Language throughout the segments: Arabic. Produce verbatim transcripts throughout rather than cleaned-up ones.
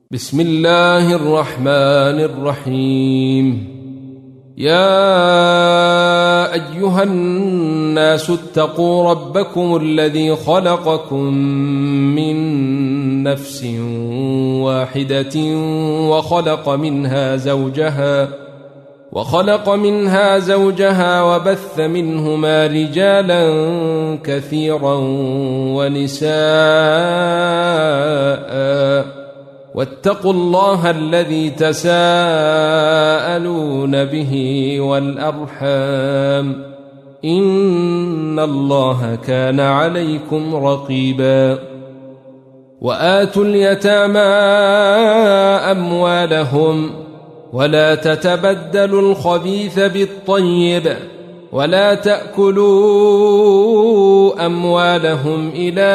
بسم الله الرحمن الرحيم. يا أيها الناس اتقوا ربكم الذي خلقكم من نفس واحدة وخلق منها زوجها وخلق منها زوجها وبث منهما رجالا كثيرا ونساء واتقوا الله الذي تساءلون به والأرحام إن الله كان عليكم رقيبا. وآتوا اليتامى أموالهم ولا تتبدلوا الخبيث بالطيب ولا تأكلوا أموالهم إلى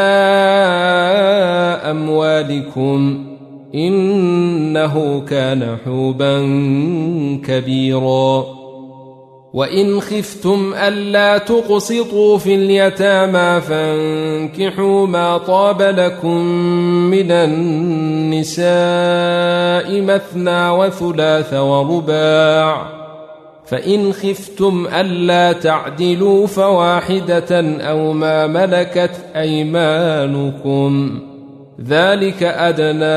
أموالكم إنه كان حوبا كبيرا. وإن خفتم ألا تقسطوا في اليتامى فانكحوا ما طاب لكم من النساء مثنى وثلاث ورباع، فإن خفتم ألا تعدلوا فواحدة أو ما ملكت أيمانكم ذلك أدنى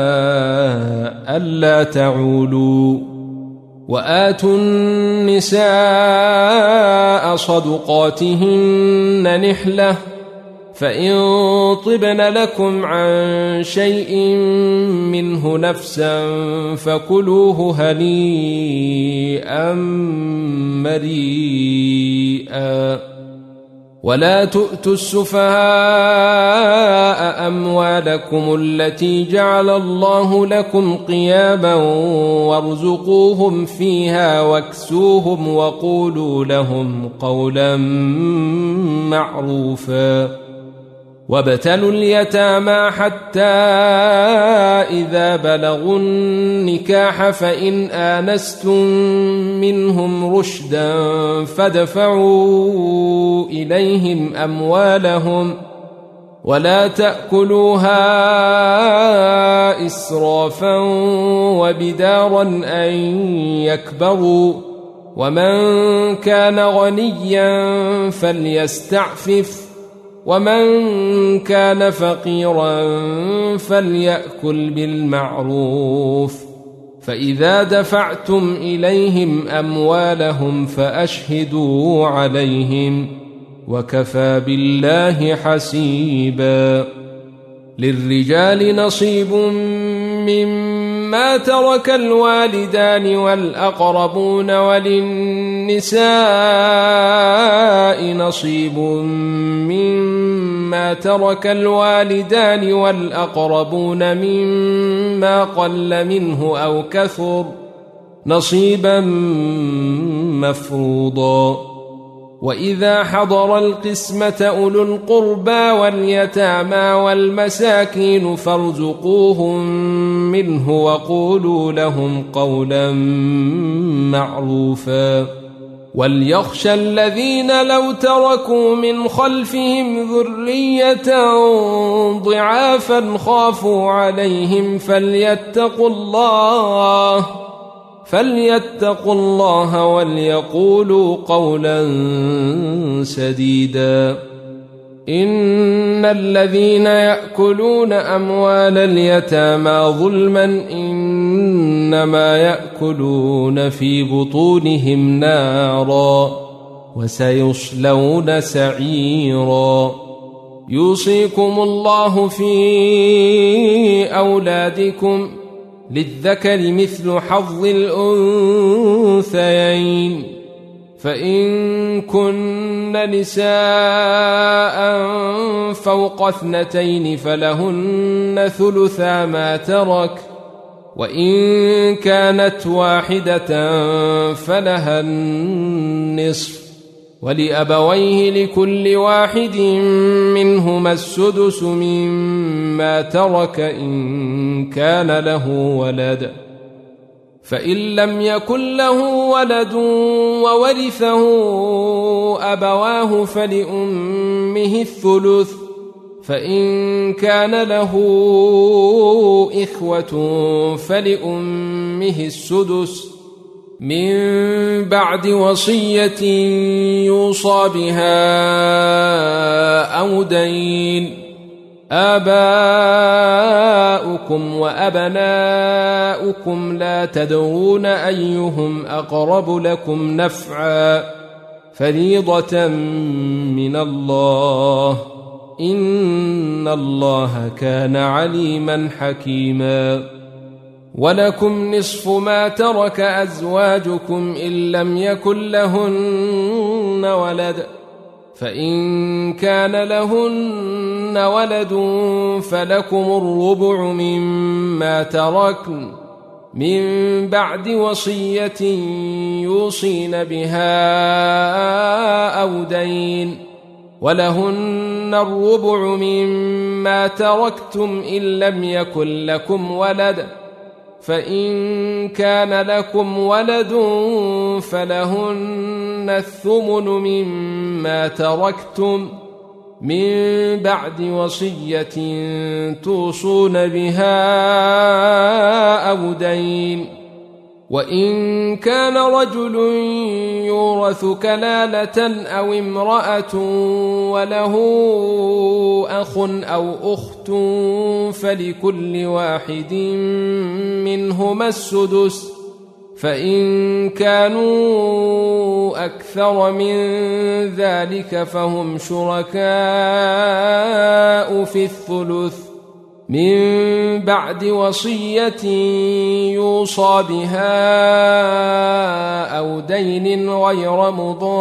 ألا تعولوا. وآتوا النساء صدقاتهن نحلة، فإن طبن لكم عن شيء منه نفسا فكلوه هنيئا مريئا. ولا تؤتوا السفهاء أموالكم التي جعل الله لكم قياما وارزقوهم فيها واكسوهم وقولوا لهم قولا معروفا. وابتلوا اليتامى حتى إذا بلغوا النكاح فإن آنستم منهم رشدا فادفعوا إليهم أموالهم ولا تأكلوها إسرافا وبدارا أن يكبروا، ومن كان غنيا فليستعفف ومن كان فقيرا فليأكل بالمعروف. فإذا دفعتم إليهم أموالهم فأشهدوا عليهم وكفى بالله حسيبا. للرجال نصيب مما ترك الوالدان والأقربون وللنساء نصيب مما ترك الوالدان والأقربون مما قل منه أو كثر نصيبا مفروضا. وإذا حضر القسمة أولو القربى واليتامى والمساكين فارزقوهم منه وقولوا لهم قولا معروفا. وليخشى الذين لو تركوا من خلفهم ذرية ضعافا خافوا عليهم فليتقوا الله فليتقوا الله وليقولوا قولا سديدا. إن الذين يأكلون أموال اليتامى ظلما إنما يأكلون في بطونهم نارا وسيصلون سعيرا. يوصيكم الله في أولادكم للذكر مثل حظ الأنثيين، فإن كن نساء فوق اثنتين فلهن ثلثا ما ترك، وإن كانت واحدة فلها النصف، ولأبويه لكل واحد منهما السدس مما ترك إن كان له ولد، فإن لم يكن له ولد وورثه أبواه فلأمه الثلث، فإن كان له إخوة فلأمه السدس من بعد وصية يوصى بها أو دين. آباؤكم وأبناؤكم لا تدرون أيهم أقرب لكم نفعا فريضة من الله إن الله كان عليما حكيما. ولكم نصف ما ترك أزواجكم إن لم يكن لهن ولد، فإن كان لهن ولد فلكم الربع مما تركن من بعد وصية يوصين بها أو دين، ولهن الربع مما تركتم إن لم يكن لكم ولد، فإن كان لكم ولد فلهن الثمن مما تركتم من بعد وصية توصون بها أو دين. وإن كان رجل يورث كلالة أو امرأة وله أخ أو أخت فلكل واحد منهما السدس، فإن كانوا أكثر من ذلك فهم شركاء في الثلث من بعد وصية يوصى بها أو دين غير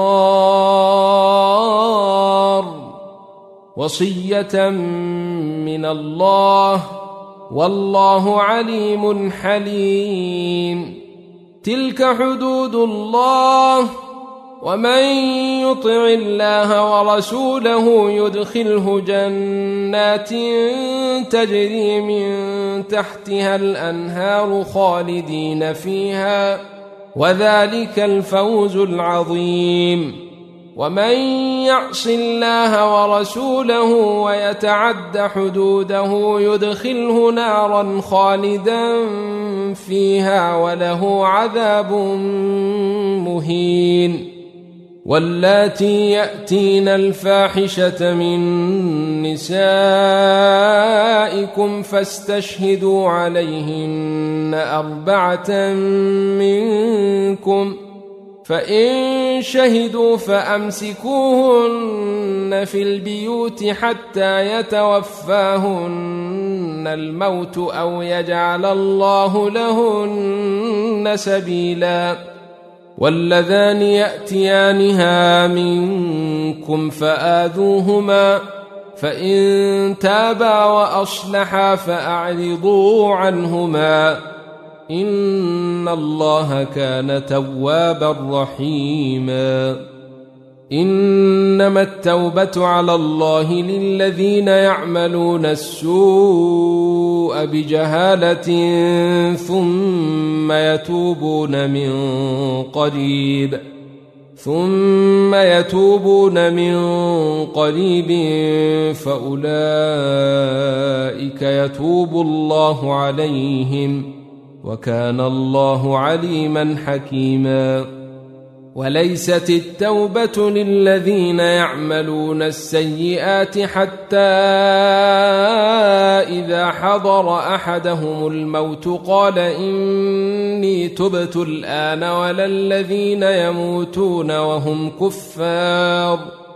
مضار، وصية من الله والله عليم حليم. تلك حدود الله ومن يطع الله ورسوله يدخله جنات تجري من تحتها الأنهار خالدين فيها وذلك الفوز العظيم. ومن يعص الله ورسوله ويتعد حدوده يدخله نارا خالدا فيها وله عذاب مهين. واللاتي يأتين الفاحشة من نسائكم فاستشهدوا عليهن أربعة منكم، فإن شهدوا فأمسكوهن في البيوت حتى يتوفاهن الموت أو يجعل الله لهن سبيلا. واللذان يأتيانها منكم فآذوهما، فإن تابا وأصلحا فأعرضوا عنهما إن الله كان توابا رحيما. إنما التوبة على الله للذين يعملون السوء بجهالة ثم يتوبون من قريب ثم يتوبون من قريب فأولئك يتوب الله عليهم وكان الله عليما حكيما. وليست التوبة للذين يعملون السيئات حتى إذا حضر أحدهم الموت قال إني تبت الآن، ولا الذين يموتون وهم كفار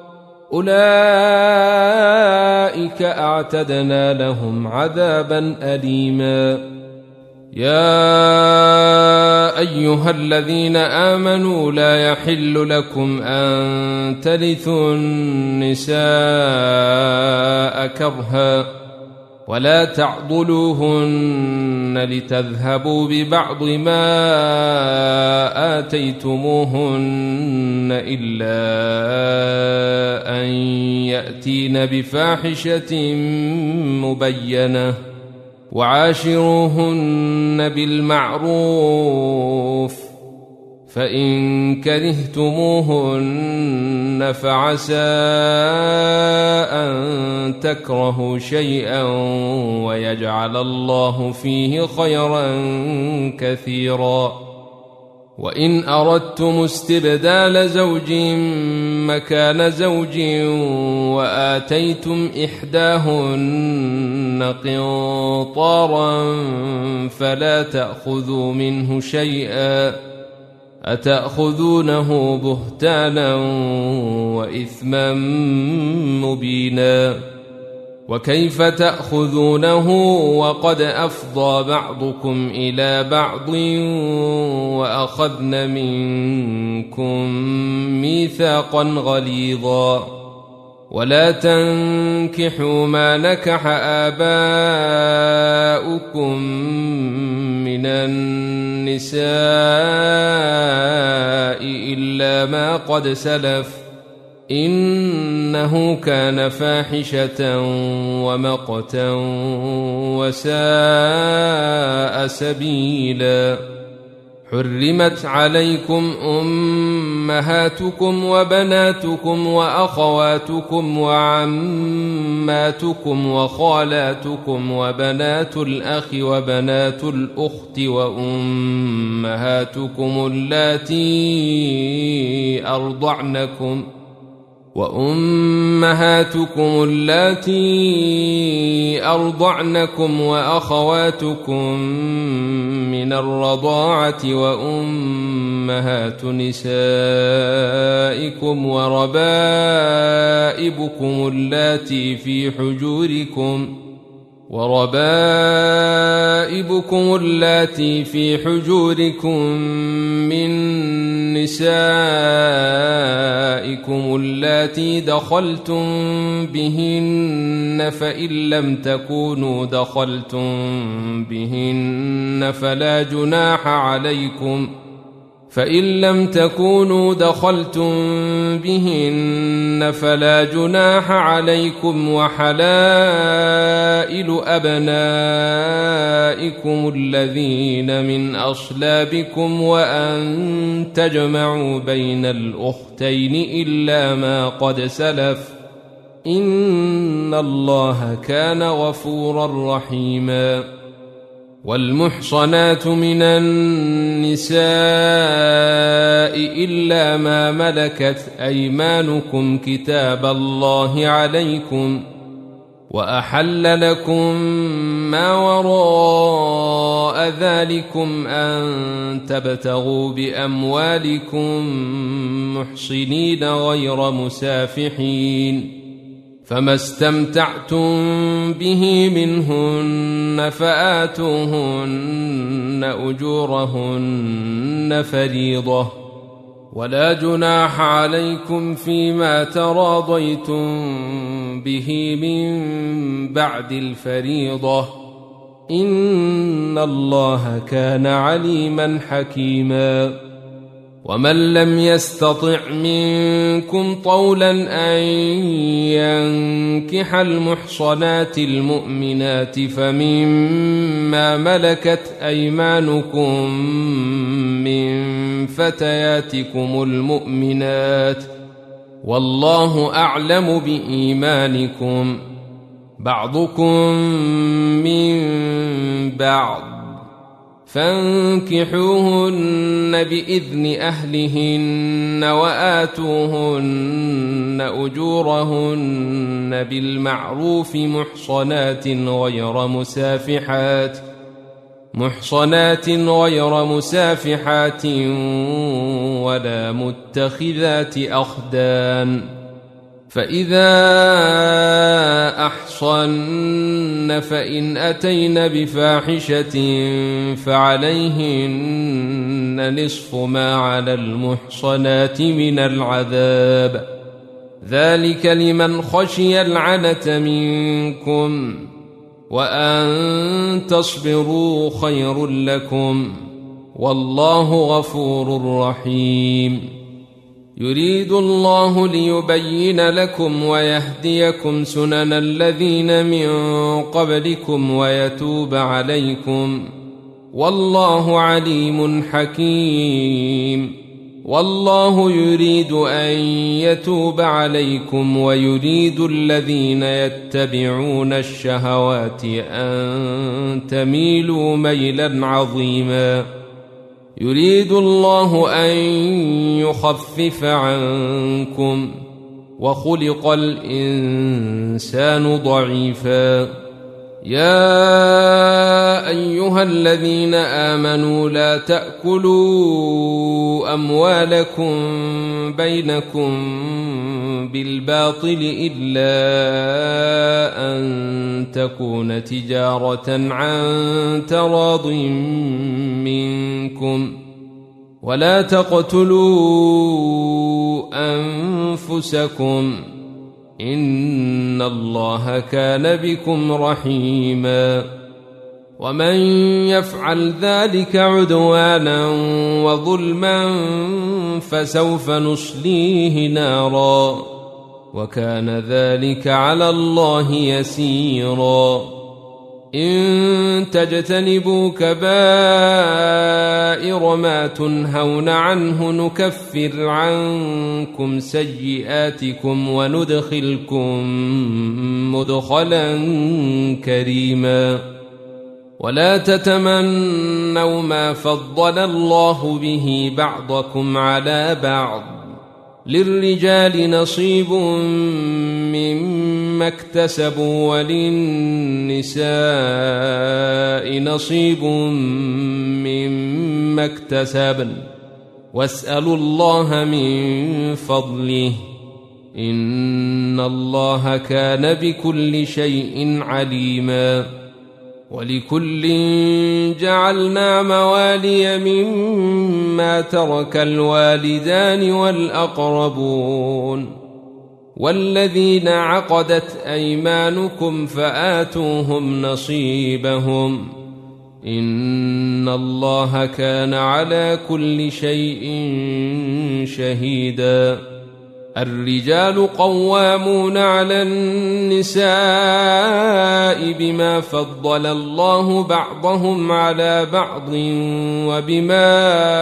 أولئك أعتدنا لهم عذابا أليما. يا أيها الذين آمنوا لا يحل لكم أن ترثوا النساء كرها ولا تعضلوهن لتذهبوا ببعض ما آتيتموهن إلا أن يأتين بفاحشة مبينة وعاشروهن بالمعروف، فإن كرهتموهن فعسى أن تكرهوا شيئا ويجعل الله فيه خيرا كثيرا. وإن أردتم استبدال زوج مكان زوج وآتيتم إحداهن قنطارا فلا تأخذوا منه شيئا أتأخذونه بهتانا وإثما مبينا. وكيف تأخذونه وقد أفضى بعضكم إلى بعض وأخذن منكم ميثاقا غليظا. ولا تنكحوا ما نكح آباؤكم من النساء إلا ما قد سلف إنه كان فاحشة ومقتا وساء سبيلا. حرمت عليكم أمهاتكم وبناتكم وأخواتكم وعماتكم وخالاتكم وبنات الأخ وبنات الأخت وأمهاتكم اللاتي أرضعنكم وأمهاتكم اللاتي أرضعنكم وأخواتكم من الرضاعة وأمهات نسائكم وربائبكم اللاتي في حجوركم وربائبكم اللاتي في حجوركم من نسائكم اللاتي دخلتم بهن فإن لم تكونوا دخلتم بهن فلا جناح عليكم فإن لم تكونوا دخلتم بهن فلا جناح عليكم وحلائل أبنائكم الذين من أصلابكم وأن تجمعوا بين الأختين إلا ما قد سلف إن الله كان غفورا رحيما. والمحصنات من النساء إلا ما ملكت أيمانكم كتاب الله عليكم وأحل لكم ما وراء ذلكم أن تبتغوا بأموالكم محصنين غير مسافحين فما استمتعتم به منهن فآتوهن أجورهن فريضة ولا جناح عليكم فيما تراضيتم به من بعد الفريضة إن الله كان عليما حكيما. ومن لم يستطع منكم طولا أن ينكح المحصنات المؤمنات فمما ملكت أيمانكم من فتياتكم المؤمنات والله أعلم بإيمانكم بعضكم من بعض فانكحوهن بإذن أهلهن وآتوهن أجورهن بالمعروف محصنات غير مسافحات محصنات غير مسافحات ولا متخذات أخدان فإذا أحصن فإن أتين بفاحشة فعليهن نصف ما على المحصنات من العذاب ذلك لمن خشي العنة منكم وأن تصبروا خير لكم والله غفور رحيم. يريد الله ليبين لكم ويهديكم سنن الذين من قبلكم ويتوب عليكم والله عليم حكيم. والله يريد أن يتوب عليكم ويريد الذين يتبعون الشهوات أن تميلوا ميلا عظيما. يريد الله أن يخفف عنكم وخلق الإنسان ضعيفا. يا أيها الذين آمنوا لا تأكلوا أموالكم بينكم بالباطل إلا أن تكون تجارة عن تراض منكم ولا تقتلوا أنفسكم إن الله كان بكم رحيما. ومن يفعل ذلك عدوانا وظلما فسوف نصليه نارا وكان ذلك على الله يسيرا. إن تجتنبوا كبائر ما تنهون عنه نكفر عنكم سيئاتكم وندخلكم مدخلا كريما. ولا تتمنوا ما فضل الله به بعضكم على بعض للرجال نصيب مما اكتسبوا وللنساء نصيب مما اكتسبن واسألوا الله من فضله إن الله كان بكل شيء عليما. ولكل جعلنا موالي مما ترك الوالدان والأقربون والذين عقدت أيمانكم فآتوهم نصيبهم إن الله كان على كل شيء شهيدا. الرجال قوامون على النساء بما فضل الله بعضهم على بعض وبما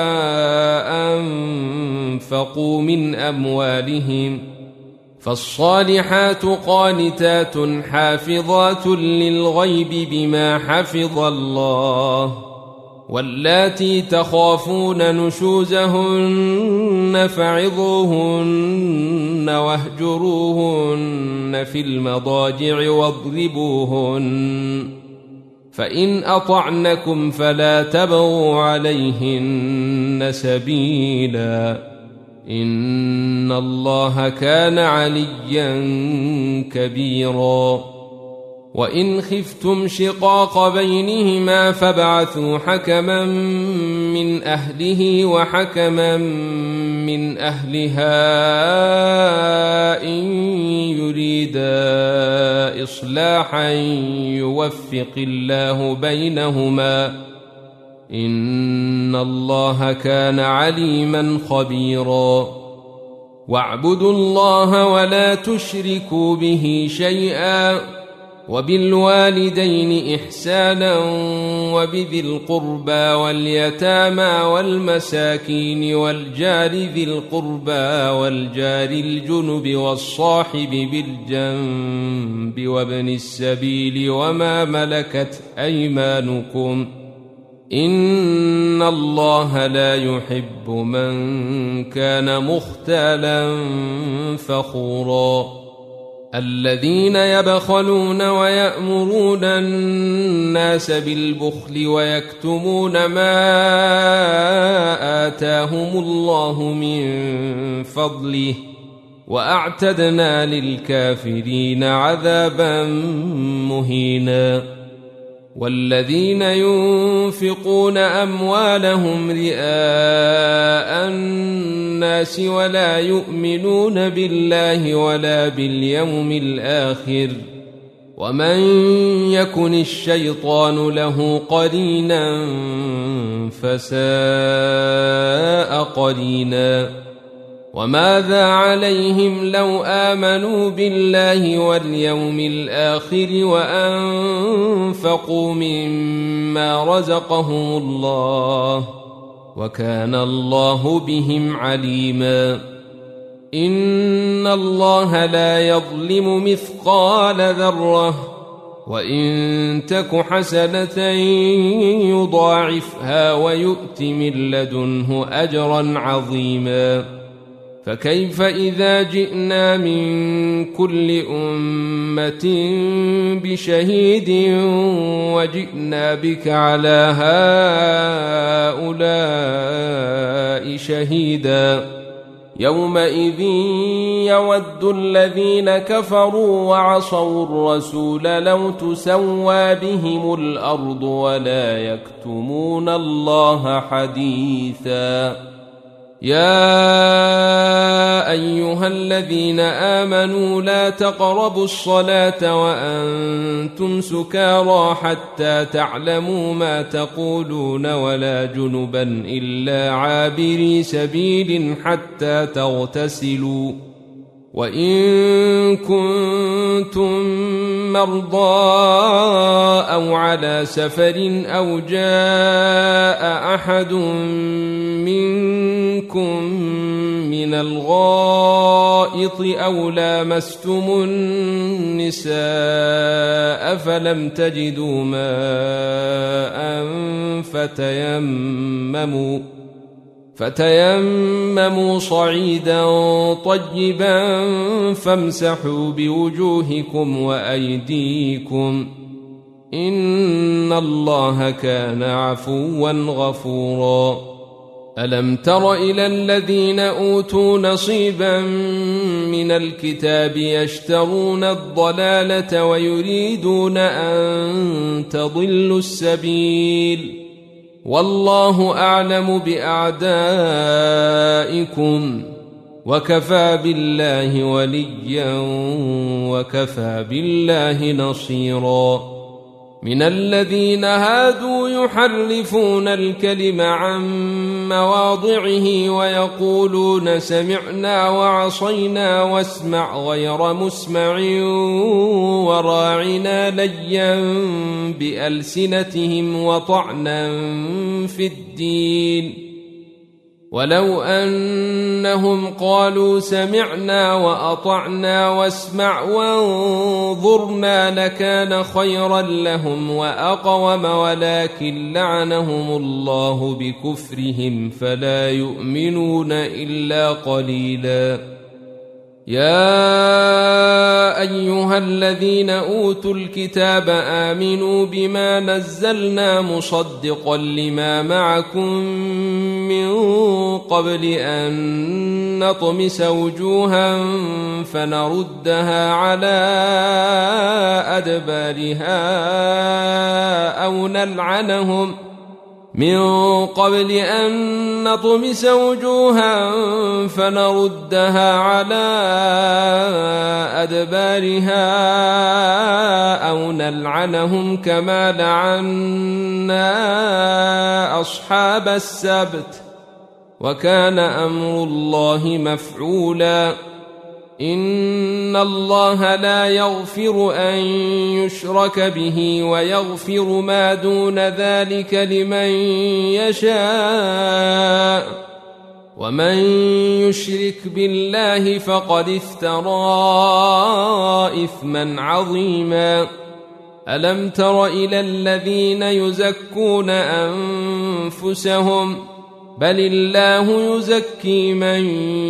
أنفقوا من أموالهم فالصالحات قانتات حافظات للغيب بما حفظ الله واللاتي تخافون نشوزهن فعظوهن واهجروهن في المضاجع واضربوهن فإن أطعنكم فلا تبغوا عليهن سبيلا إن الله كان عليا كبيرا. وإن خفتم شقاق بينهما فابعثوا حكما من أهله وحكما من أهلها إن يريدا إصلاحا يوفق الله بينهما إن الله كان عليما خبيرا. واعبدوا الله ولا تشركوا به شيئا وبالوالدين إحسانا وبذي القربى واليتامى والمساكين والجار ذي القربى والجار الجنب والصاحب بالجنب وابن السبيل وما ملكت أيمانكم إن الله لا يحب من كان مختالا فخورا. الذين يبخلون ويأمرون الناس بالبخل ويكتمون ما آتاهم الله من فضله وأعتدنا للكافرين عذابا مهينا. والذين ينفقون أموالهم رئاء الناس ولا يؤمنون بالله ولا باليوم الآخر ومن يكن الشيطان له قرينا فساء قرينا. وماذا عليهم لو آمنوا بالله واليوم الآخر وأنفقوا مما رزقهم الله وكان الله بهم عليما إن الله لا يظلم مثقال ذرة وإن تك حسنة يضاعفها ويؤت من لدنه أجرا عظيما فكيف إذا جئنا من كل أمة بشهيد وجئنا بك على هؤلاء شهيدا يومئذ يود الذين كفروا وعصوا الرسول لو تسوى بهم الأرض ولا يكتمون الله حديثا يا أيها الذين آمنوا لا تقربوا الصلاة وأنتم سكارى حتى تعلموا ما تقولون ولا جنبا إلا عابري سبيل حتى تغتسلوا وإن كنتم مرضى أو على سفر أو جاء أحد منكم من الغائط أو لامستم النساء فلم تجدوا ماء فتيمموا فتيمموا صعيدا طيبا فامسحوا بوجوهكم وأيديكم إن الله كان عفوا غفورا ألم تر إلى الذين أوتوا نصيبا من الكتاب يشترون الضلالة ويريدون أن تضلوا السبيل والله أعلم بأعدائكم وكفى بالله وليا وكفى بالله نصيرا من الذين هادوا يحرفون الكلم عن مواضعه ويقولون سمعنا وعصينا واسمع غير مسمع وراعنا ليا بألسنتهم وطعنا في الدين ولو أنهم قالوا سمعنا وأطعنا واسمع وانظرنا لكان خيرا لهم وأقوم ولكن لعنهم الله بكفرهم فلا يؤمنون إلا قليلا يا أيها الذين أوتوا الكتاب آمنوا بما نزلنا مصدقا لما معكم من قبل أن نطمس وجوها فنردها على أدبارها أو نلعنهم من قبل أن نطمس وجوها فنردها على أدبارها أو نلعنهم كما لعنا أصحاب السبت وكان أمر الله مفعولا إن الله لا يغفر أن يشرك به ويغفر ما دون ذلك لمن يشاء ومن يشرك بالله فقد افترى إثما عظيما ألم تر إلى الذين يزكون أنفسهم بل الله يزكي من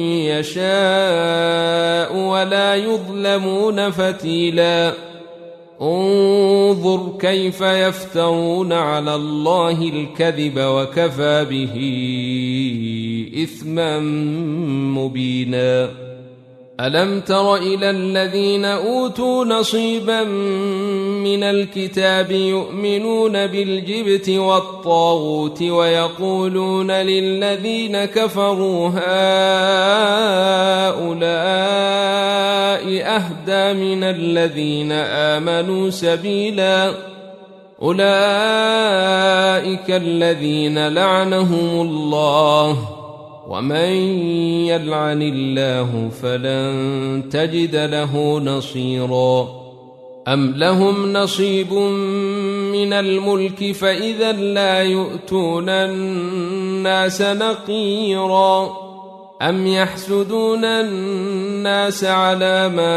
يشاء ولا يظلمون فتيلا انظر كيف يفترون على الله الكذب وكفى به إثما مبينا ألم تر إلى الذين أوتوا نصيبا من الكتاب يؤمنون بالجبت والطاغوت ويقولون للذين كفروا هؤلاء أهدى من الذين آمنوا سبيلا أولئك الذين لعنهم الله ومن يلعن الله فلن تجد له نصيرا أم لهم نصيب من الملك فإذا لا يؤتون الناس نقيرا أم يحسدون الناس على ما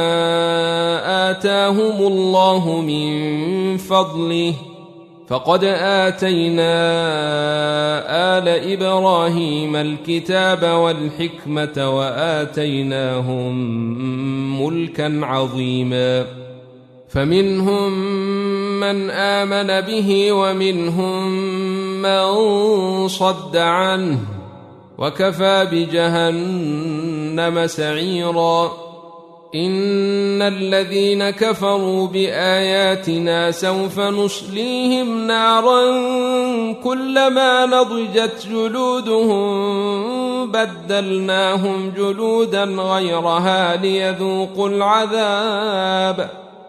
آتاهم الله من فضله فقد آتينا آل إبراهيم الكتاب والحكمة وآتيناهم ملكا عظيما فمنهم من آمن به ومنهم من صد عنه وكفى بجهنم سعيرا إن الذين كفروا بآياتنا سوف نصليهم نارا كلما نضجت جلودهم بدلناهم جلودا غيرها ليذوقوا العذاب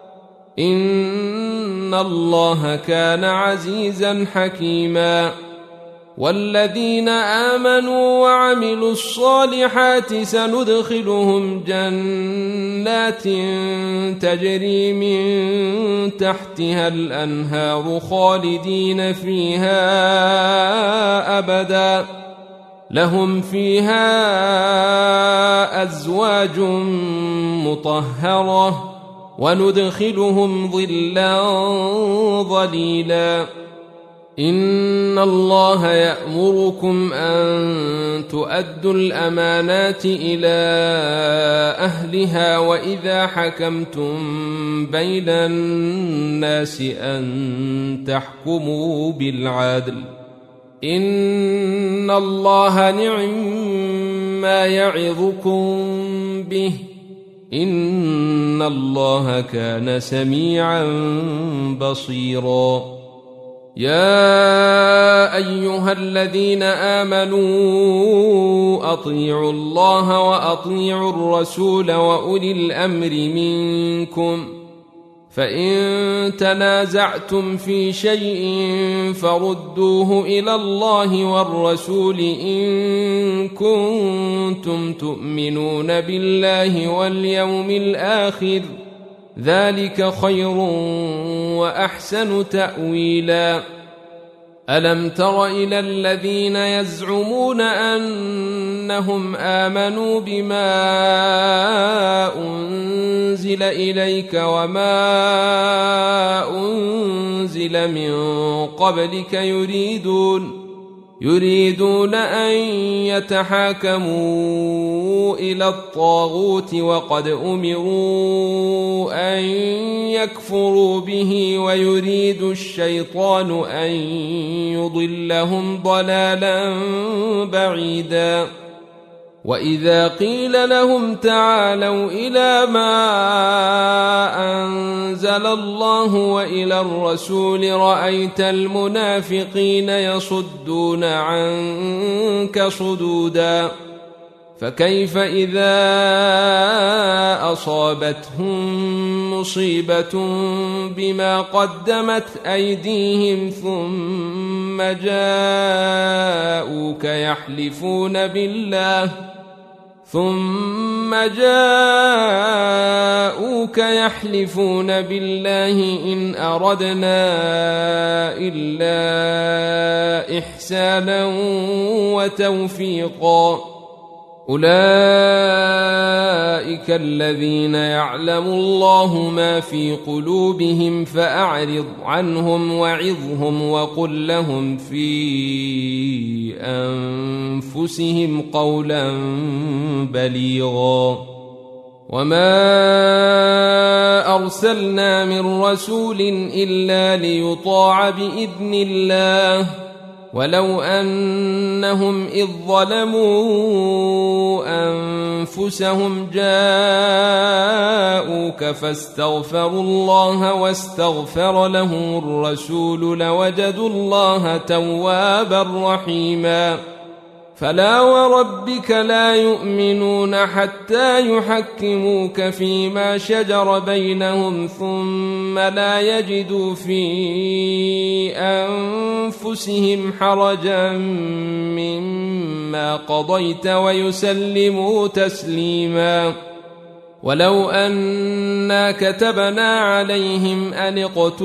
إن الله كان عزيزا حكيما والذين آمنوا وعملوا الصالحات سندخلهم جنات تجري من تحتها الأنهار خالدين فيها أبدا لهم فيها أزواج مطهرة وندخلهم ظلا ظليلا إن الله يأمركم أن تؤدوا الأمانات إلى أهلها وإذا حكمتم بين الناس أن تحكموا بالعدل إن الله نعم ما يعظكم به إن الله كان سميعا بصيرا يا أيها الذين آمنوا أطيعوا الله وأطيعوا الرسول وأولي الأمر منكم فإن تنازعتم في شيء فردوه إلى الله والرسول إن كنتم تؤمنون بالله واليوم الآخر ذلك خير وأحسن تأويلا ألم تر إلى الذين يزعمون أنهم آمنوا بما أنزل إليك وما أنزل من قبلك يريدون يريدون أن يتحاكموا إلى الطاغوت وقد أمروا أن يكفروا به ويريد الشيطان أن يضلهم ضلالا بعيدا وإذا قيل لهم تعالوا إلى ما أنزل الله وإلى الرسول رأيت المنافقين يصدون عنك صدودا فكيف إذا أصابتهم مصيبة بما قدمت أيديهم ثم جاءوك يحلفون بالله ثم جاءوك يحلفون بالله إن أردنا إلا إحسانا وتوفيقا أولئك الذين يعلم الله ما في قلوبهم فأعرض عنهم وعظهم وقل لهم في أنفسهم قولا بليغا وما أرسلنا من رسول إلا ليطاع بإذن الله ولو أنهم إذ ظلموا أنفسهم جاءوك فاستغفروا الله واستغفر لهم الرسول لوجدوا الله توابا رحيما فلا وربك لا يؤمنون حتى يحكموك فيما شجر بينهم ثم لا يجدوا في أنفسهم حرجا مما قضيت ويسلموا تسليما ولو أنا كتبنا عليهم أن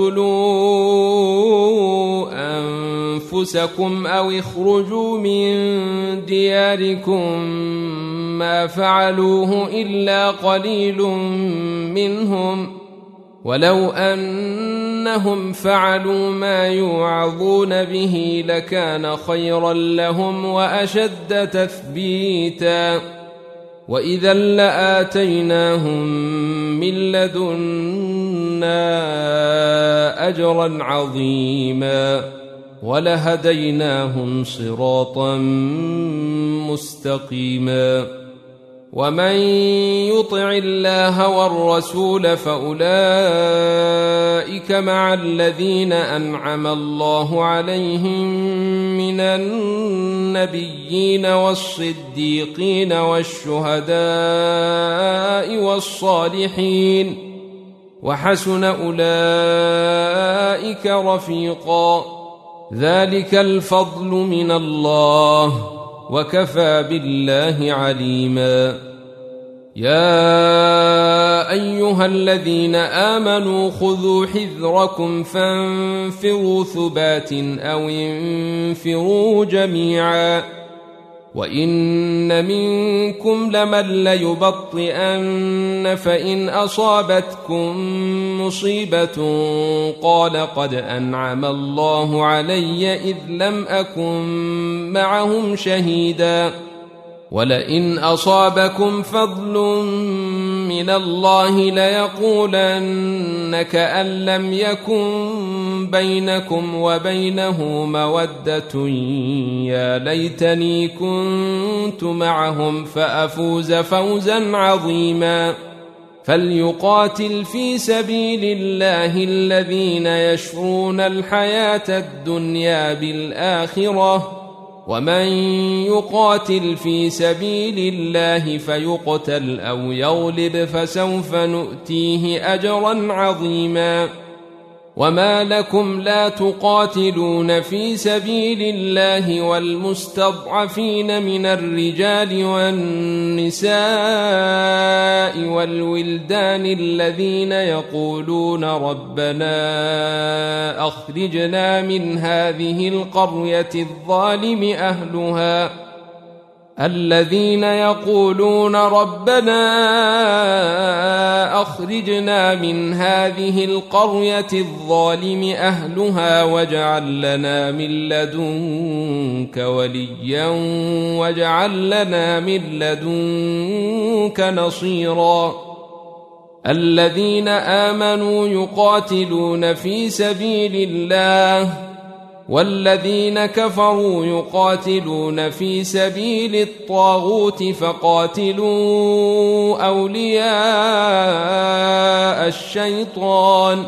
اقتلوا أنفسكم أو اخرجوا من دياركم ما فعلوه إلا قليل منهم، ولو أنهم فعلوا ما يوعظون به لكان خيرا لهم وأشد تثبيتا، وإذا لآتيناهم من لدنا أجرا عظيما ولهديناهم صراطا مستقيما. ومن يطع الله والرسول فأولئك مع الذين أنعم الله عليهم من النبيين والصديقين والشهداء والصالحين، وحسن أولئك رفيقا. ذلك الفضل من الله وكفى بالله عليما. يا أيها الذين آمنوا خذوا حذركم فانفروا ثبات أو انفروا جميعا، وإن منكم لمن ليبطئن فإن أصابتكم مصيبة قال قد أنعم الله علي إذ لم أكن معهم شهيدا، ولئن أصابكم فضل من الله ليقولن كأن لم يكن بينكم وبينه مودة يا ليتني كنت معهم فأفوز فوزا عظيما. فليقاتل في سبيل الله الذين يشرون الحياة الدنيا بالآخرة، ومن يقاتل في سبيل الله فيقتل أو يغلب فسوف نؤتيه أجرا عظيما. وما لكم لا تقاتلون في سبيل الله والمستضعفين من الرجال والنساء والولدان الذين يقولون ربنا أخرجنا من هذه القرية الظالم أهلها الذين يقولون ربنا أخرجنا من هذه القرية الظالم أهلها واجعل لنا من لدنك وليا واجعل لنا من لدنك نصيرا. الذين آمنوا يقاتلون في سبيل الله والذين كفروا يقاتلون في سبيل الطاغوت فقاتلوا أولياء الشيطان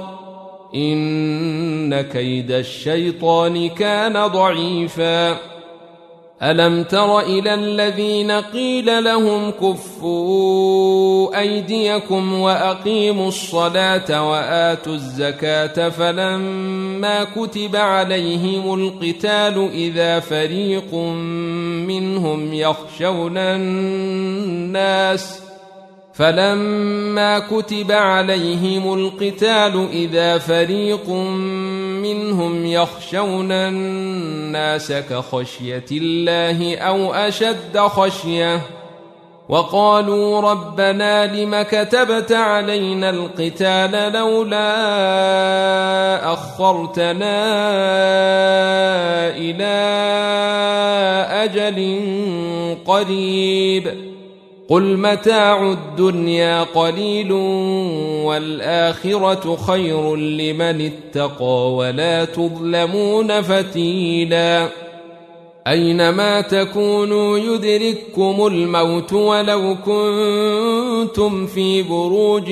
إن كيد الشيطان كان ضعيفا. ألم تر إلى الذين قيل لهم كفوا أيديكم وأقيموا الصلاة وآتوا الزكاة فلما كتب عليهم القتال إذا فريق منهم يخشون الناس فلما كتب عليهم القتال إذا فريق منهم يخشون الناس كخشية الله أو أشد خشية وقالوا ربنا لم كتبت علينا القتال لولا أخرتنا إلى أجل قريب قل متاع الدنيا قليل والآخرة خير لمن اتقى ولا تظلمون فتيلا. أينما تكونوا يدرككم الموت ولو كنتم في بروج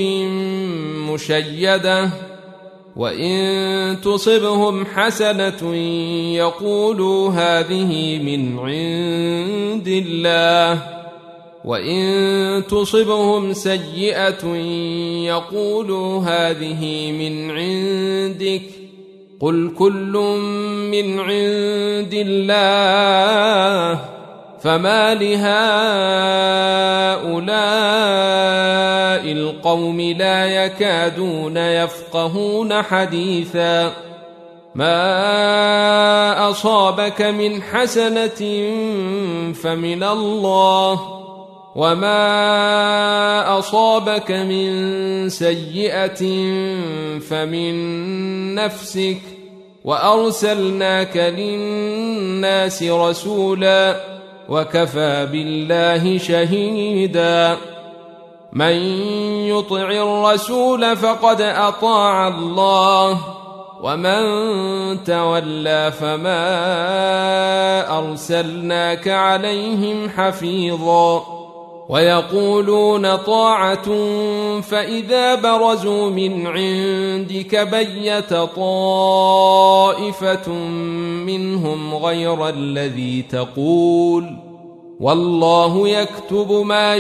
مشيدة وإن تصبهم حسنة يقولوا هذه من عند الله وإن تصبهم سيئة يقولوا هذه من عندك قل كل من عند الله فما لهؤلاء هؤلاء القوم لا يكادون يفقهون حديثا ما أصابك من حسنة فمن الله وما أصابك من سيئة فمن نفسك وأرسلناك للناس رسولا وكفى بالله شهيدا من يطع الرسول فقد أطاع الله ومن تولى فما أرسلناك عليهم حفيظا ويقولون طاعة فإذا برزوا من عندك بيت طائفة منهم غير الذي تقول والله يكتب ما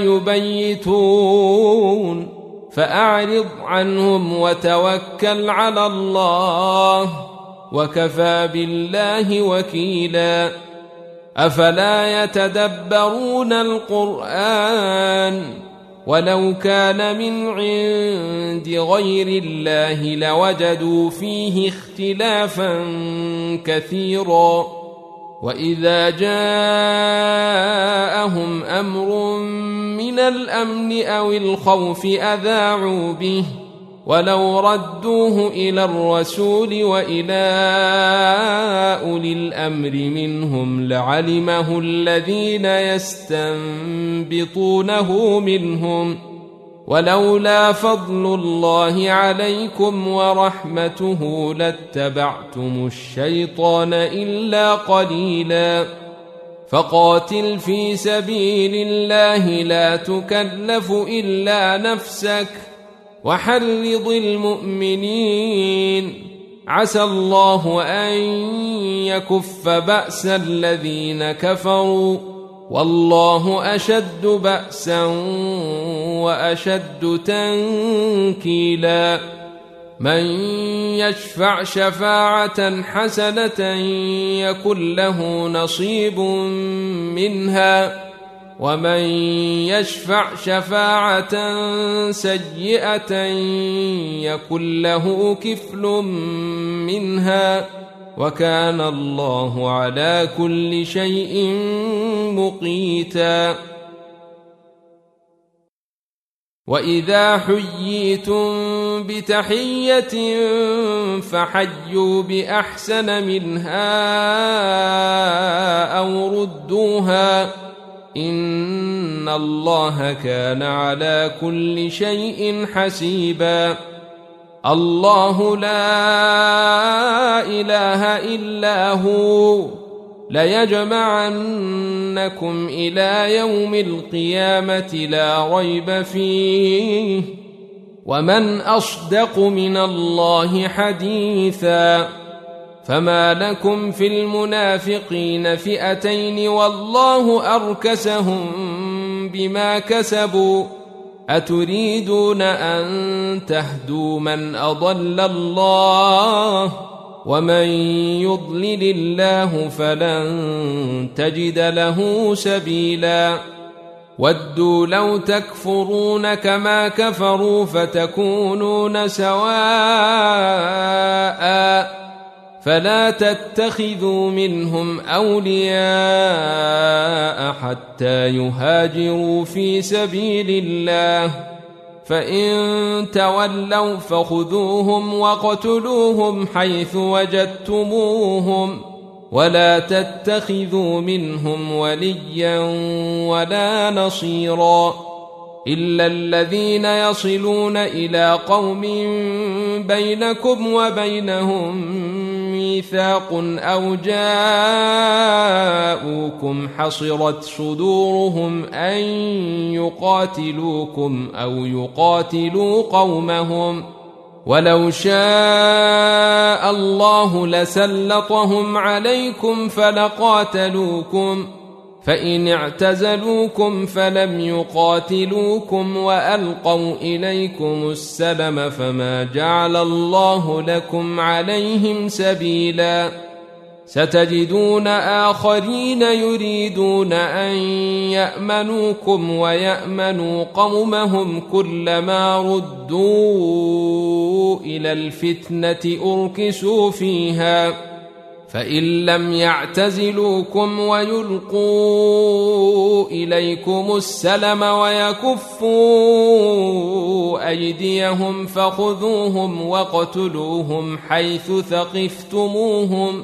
يبيتون فأعرض عنهم وتوكل على الله وكفى بالله وكيلا أفلا يتدبرون القرآن ولو كان من عند غير الله لوجدوا فيه اختلافا كثيرا وإذا جاءهم أمر من الأمن أو الخوف أذاعوا به ولو ردوه إلى الرسول وإلى أولي الأمر منهم لعلمه الذين يستنبطونه منهم ولولا فضل الله عليكم ورحمته لاتبعتم الشيطان إلا قليلا فقاتل في سبيل الله لا تكلف إلا نفسك وحرض المؤمنين عسى الله أن يكف بأس الذين كفروا والله أشد بأسا وأشد تنكيلا من يشفع شفاعة حسنة يكن له نصيب منها ومن يشفع شفاعة سيئة يكن له كفل منها وكان الله على كل شيء مقيتا وإذا حييتم بتحية فحيوا بأحسن منها أو ردوها إن الله كان على كل شيء حسيبا الله لا إله إلا هو ليجمعنكم إلى يوم القيامة لا ريب فيه ومن أصدق من الله حديثا فما لكم في المنافقين فئتين والله أركسهم بما كسبوا أتريدون أن تهدوا من أضل الله ومن يضلل الله فلن تجد له سبيلا ودوا لو تكفرون كما كفروا فتكونون سواء فلا تتخذوا منهم أولياء حتى يهاجروا في سبيل الله فإن تولوا فخذوهم وقتلوهم حيث وجدتموهم ولا تتخذوا منهم وليا ولا نصيرا إلا الذين يصلون إلى قوم بينكم وبينهم ميثاق أو جاءوكم حصرت صدورهم أن يقاتلوكم أو يقاتلوا قومهم ولو شاء الله لسلطهم عليكم فلقاتلوكم فإن اعتزلوكم فلم يقاتلوكم وألقوا إليكم السلم فما جعل الله لكم عليهم سبيلا ستجدون آخرين يريدون أن يأمنوكم ويأمنوا قومهم كلما ردوا إلى الفتنة أركسوا فيها فإن لم يعتزلوكم ويلقوا إليكم السلم ويكفوا أيديهم فخذوهم واقتلوهم حيث ثقفتموهم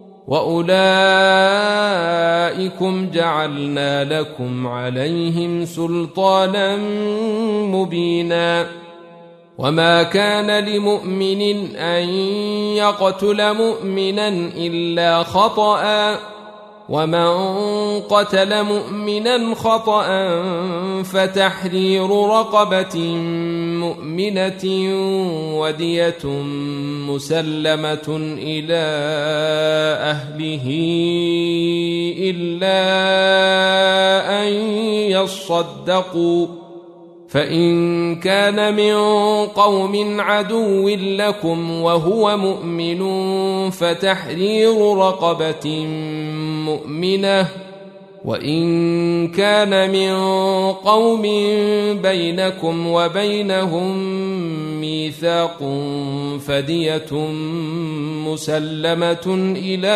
وأولئكم جعلنا لكم عليهم سلطانا مبينا وما كان لمؤمن أن يقتل مؤمنا إلا خطأ ومن قتل مؤمنا خطأ فتحرير رقبة مؤمنة ودية مسلمة إلى أهله إلا أن يصدقوا فإن كان من قوم عدو لكم وهو مؤمن فتحرير رقبة مؤمنة وإن كان من قوم بينكم وبينهم ميثاق فدية مسلمة إلى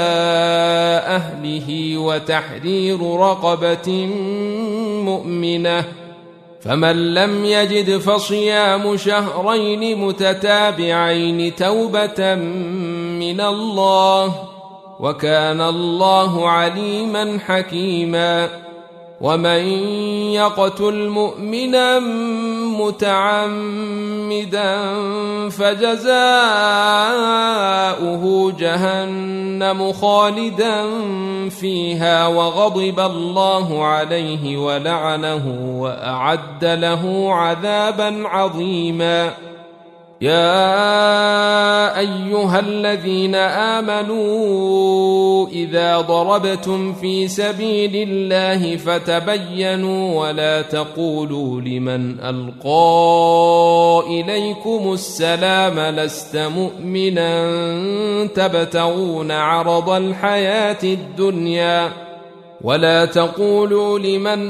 أهله وتحرير رقبة مؤمنة فمن لم يجد فصيام شهرين متتابعين توبة من الله وكان الله عليما حكيما ومن يقتل مؤمنا متعمدا فجزاؤه جهنم خالدا فيها وغضب الله عليه ولعنه وأعد له عذابا عظيما يا أيها الذين آمنوا إذا ضربتم في سبيل الله فتبينوا ولا تقولوا لمن ألقى إليكم السلام لست مؤمنا تبتغون عرض الحياة الدنيا ولا تقولوا لمن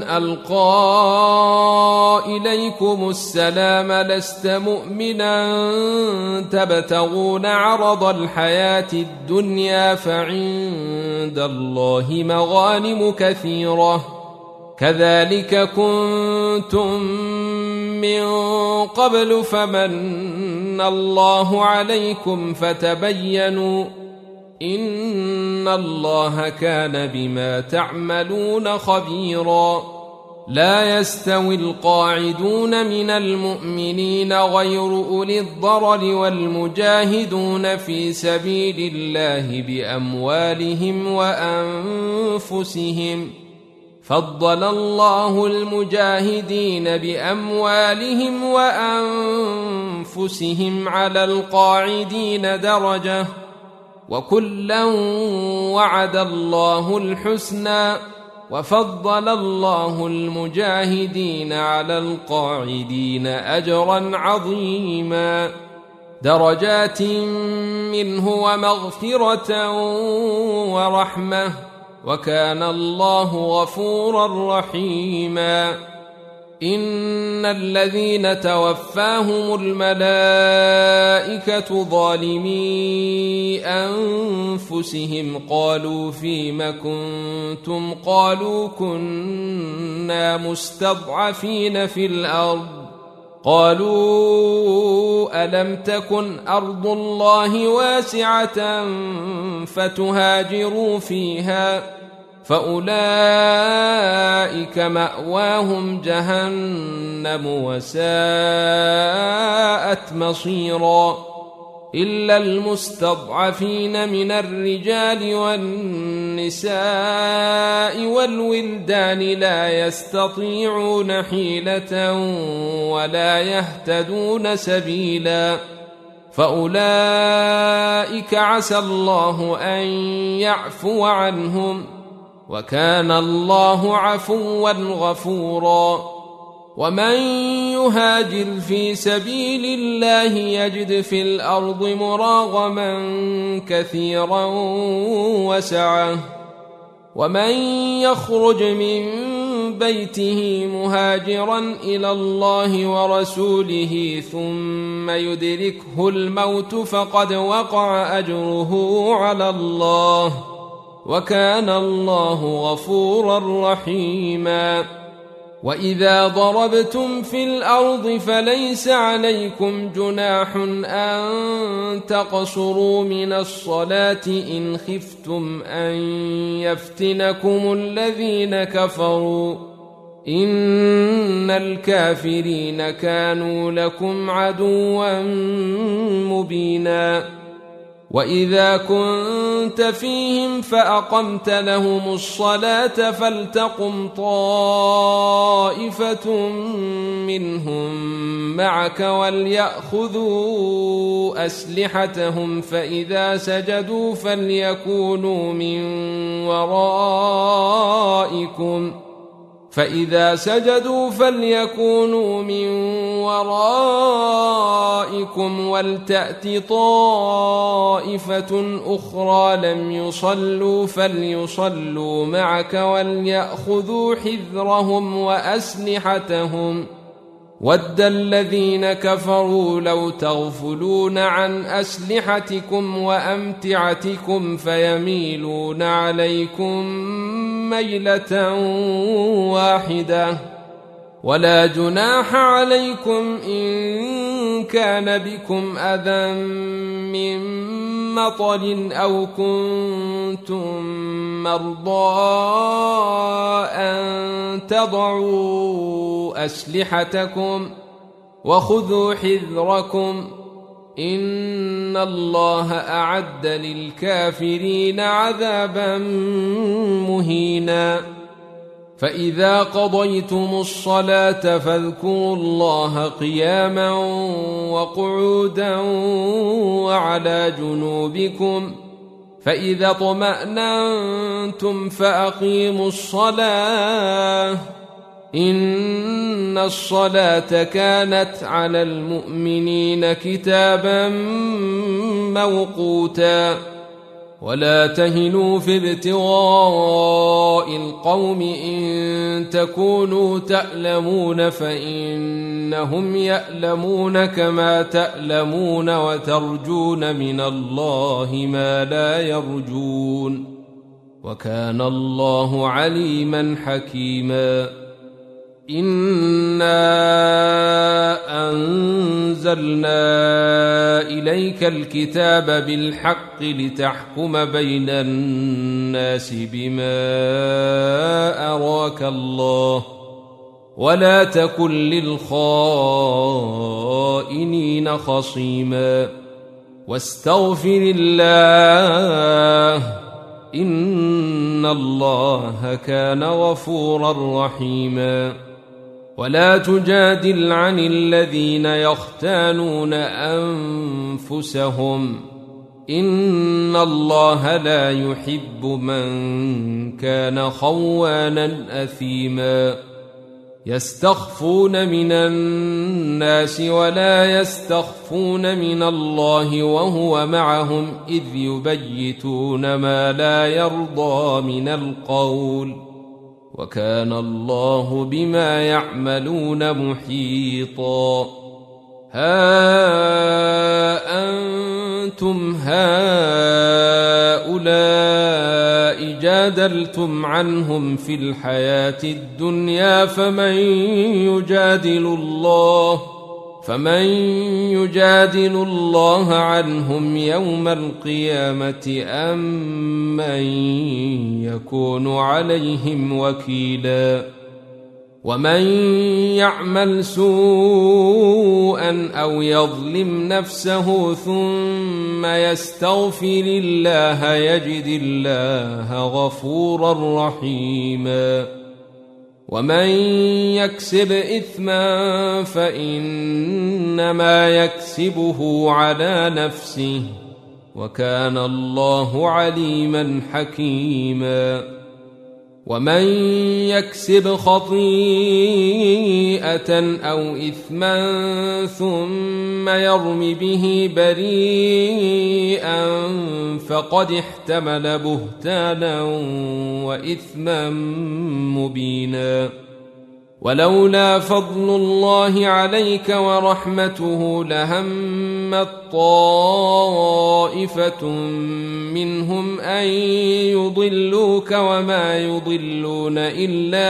ألقى إليكم السلام لست مؤمنا تبتغون عرض الحياة الدنيا فعند الله مغانم كثيرة كذلك كنتم من قبل فمن الله عليكم فتبينوا إن الله كان بما تعملون خبيرا لا يستوي القاعدون من المؤمنين غير أولي الضرر والمجاهدون في سبيل الله بأموالهم وأنفسهم فضل الله المجاهدين بأموالهم وأنفسهم على القاعدين درجة وكلا وعد الله الحسنى وفضل الله المجاهدين على القاعدين أجرا عظيما درجات منه ومغفرة ورحمة وكان الله غفورا رحيما إن الذين توفاهم الملائكة ظالمي أنفسهم قالوا فيم كنتم قالوا كنا مستضعفين في الأرض قالوا ألم تكن أرض الله واسعة فتهاجروا فيها فأولئك مأواهم جهنم وساءت مصيرا إلا المستضعفين من الرجال والنساء والولدان لا يستطيعون حيلة ولا يهتدون سبيلا فأولئك عسى الله أن يعفو عنهم وكان الله عفوا غفورا ومن يهاجر في سبيل الله يجد في الأرض مراغما كثيرا وسعة ومن يخرج من بيته مهاجرا إلى الله ورسوله ثم يدركه الموت فقد وقع أجره على الله وكان الله غفورا رحيما. وإذا ضربتم في الأرض فليس عليكم جناح أن تقصروا من الصلاة إن خفتم أن يفتنكم الذين كفروا إن الكافرين كانوا لكم عدوا مبينا. وإذا كنت فيهم فأقمت لهم الصلاة فلتقم طائفة منهم معك وليأخذوا أسلحتهم فإذا سجدوا فليكونوا من ورائكم فإذا سجدوا فليكونوا من ورائكم ولتأت طائفة أخرى لم يصلوا فليصلوا معك وليأخذوا حذرهم وأسلحتهم ود الذين كفروا لو تغفلون عن أسلحتكم وأمتعتكم فيميلون عليكم ميلة واحدة ولا جناح عليكم إن كان بكم أذى من مطر أو كنتم مرضى أن تضعوا أسلحتكم وخذوا حذركم إن الله أعد للكافرين عذابا مهينا. فإذا قضيتم الصلاة فاذكروا الله قياما وقعودا وعلى جنوبكم فإذا اطمأننتم فأقيموا الصلاة إن الصلاة كانت على المؤمنين كتابا موقوتا. ولا تهنوا في ابتغاء القوم إن تكونوا تألمون فإنهم يألمون كما تألمون وترجون من الله ما لا يرجون وكان الله عليما حكيما. إنا أنزلنا إليك الكتاب بالحق لتحكم بين الناس بما أراك الله ولا تكن للخائنين خصيما واستغفر الله إن الله كان غفورا رحيما. ولا تجادل عن الذين يختانون أنفسهم إن الله لا يحب من كان خوانا أثيما. يستخفون من الناس ولا يستخفون من الله وهو معهم إذ يبيتون ما لا يرضى من القول وكان الله بما يعملون محيطا. ها أنتم هؤلاء جادلتم عنهم في الحياة الدنيا فمن يجادل الله فمن يجادل الله عنهم يوم القيامة أم من يكون عليهم وكيلا. ومن يعمل سوءا أو يظلم نفسه ثم يستغفر الله يجد الله غفورا رحيما. ومن يكسب إثما فإنما يكسبه على نفسه وكان الله عليما حكيما. ومن يكسب خطيئة أو إثما ثم يرم به بريئا فقد احتمل بهتانا وإثما مبينا. ولولا فضل الله عليك ورحمته لهمت طائفة منهم أن يضلوك وما يضلون إلا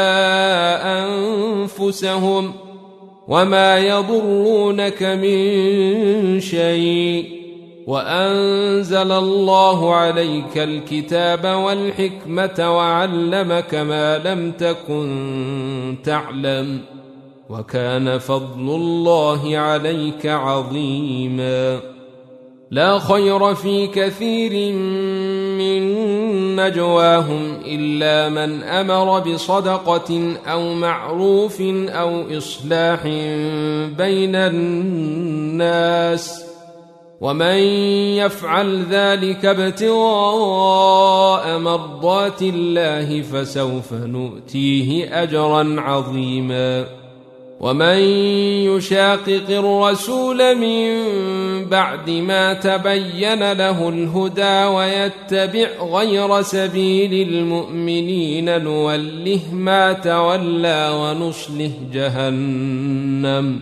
أنفسهم وما يضرونك من شيء وأنزل الله عليك الكتاب والحكمة وعلمك ما لم تكن تعلم وكان فضل الله عليك عظيما. لا خير في كثير من نجواهم إلا من أمر بصدقة أو معروف أو إصلاح بين الناس ومن يفعل ذلك ابتغاء مرضات الله فسوف نؤتيه أجرا عظيما. ومن يشاقق الرسول من بعد ما تبين له الهدى ويتبع غير سبيل المؤمنين نوله ما تولى ونصله جهنم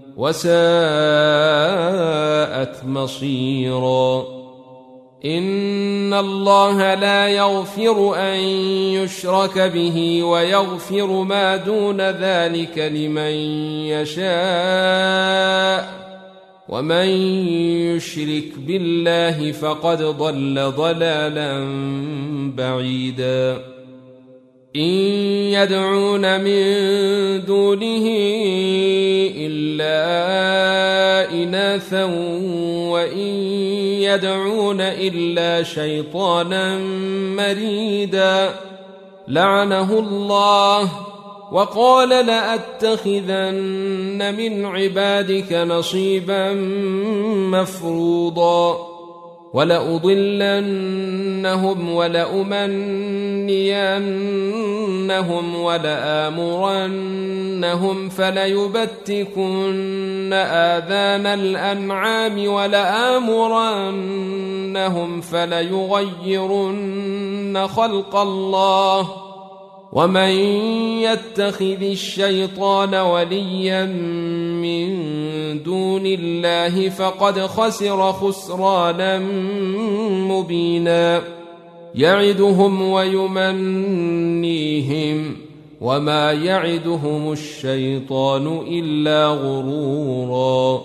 وساءت مصيرا. إن الله لا يغفر أن يشرك به ويغفر ما دون ذلك لمن يشاء ومن يشرك بالله فقد ضل ضلالا بعيدا. إن يدعون من دونه إلا إناثا وإن يدعون إلا شيطانا مريدا لعنه الله وقال لأتخذن من عبادك نصيبا مفروضا ولأضلنهم ولأمنينهم ولآمرنهم فليبتكن آذان الأنعام ولآمرنهم فليغيرن خلق الله ومن يتخذ الشيطان وليا من دون الله فقد خسر خسرانا مبينا. يعدهم ويمنيهم وما يعدهم الشيطان إلا غرورا.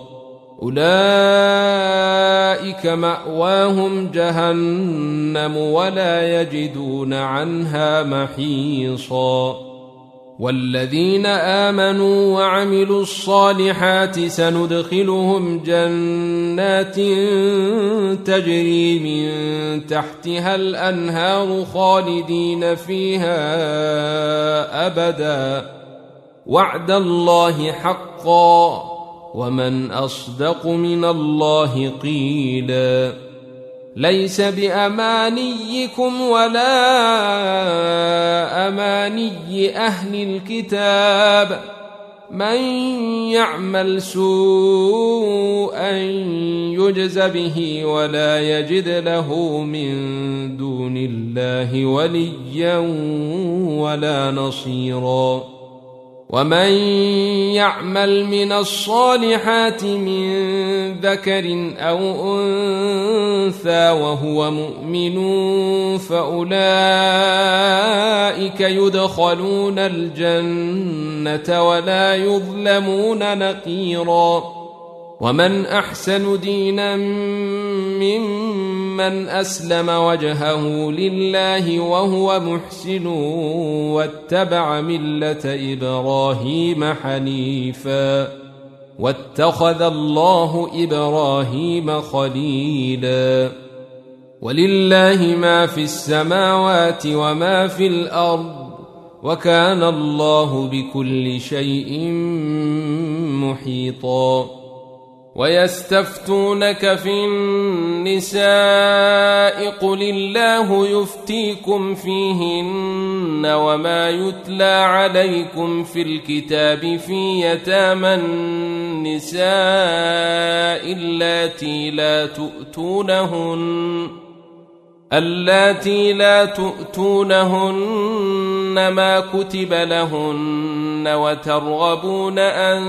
أولئك مأواهم جهنم ولا يجدون عنها محيصا. والذين آمنوا وعملوا الصالحات سندخلهم جنات تجري من تحتها الأنهار خالدين فيها أبدا وعد الله حقا ومن أصدق من الله قيلا. ليس بأمانيكم ولا أماني أهل الكتاب من يعمل سوءا يجز به ولا يجد له من دون الله وليا ولا نصيرا. ومن يعمل من الصالحات من ذكر أو أنثى وهو مؤمن فأولئك يدخلون الجنة ولا يظلمون نقيرا. ومن أحسن دينا ممن أسلم وجهه لله وهو محسن واتبع ملة إبراهيم حنيفا واتخذ الله إبراهيم خليلا. ولله ما في السماوات وما في الأرض وكان الله بكل شيء محيطا. ويستفتونك في النساء قل الله يفتيكم فيهن وما يتلى عليكم في الكتاب في يتامى النساء اللاتي لا تؤتونهن اللاتي لا تؤتونهن ما كتب لهن وترغبون أن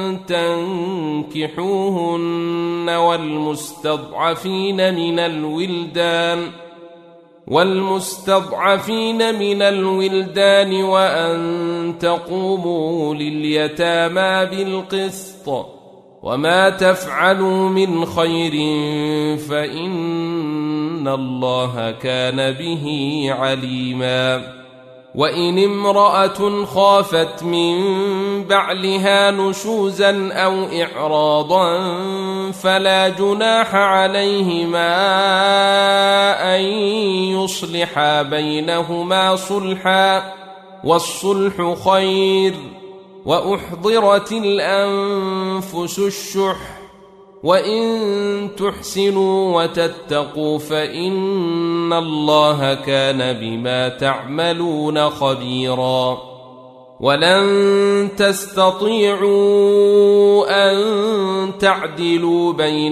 تنكحوهن والمستضعفين من الولدان والمستضعفين من الولدان وأن تقوموا لليتامى بالقسط وما تفعلوا من خير فإن الله كان به عليما وإن امرأة خافت من بعلها نشوزا أو إعراضا فلا جناح عليهما أن يصلحا بينهما صلحا والصلح خير وأحضرت الأنفس الشح وإن تحسنوا وتتقوا فإن الله كان بما تعملون خبيرا ولن تستطيعوا أن تعدلوا بين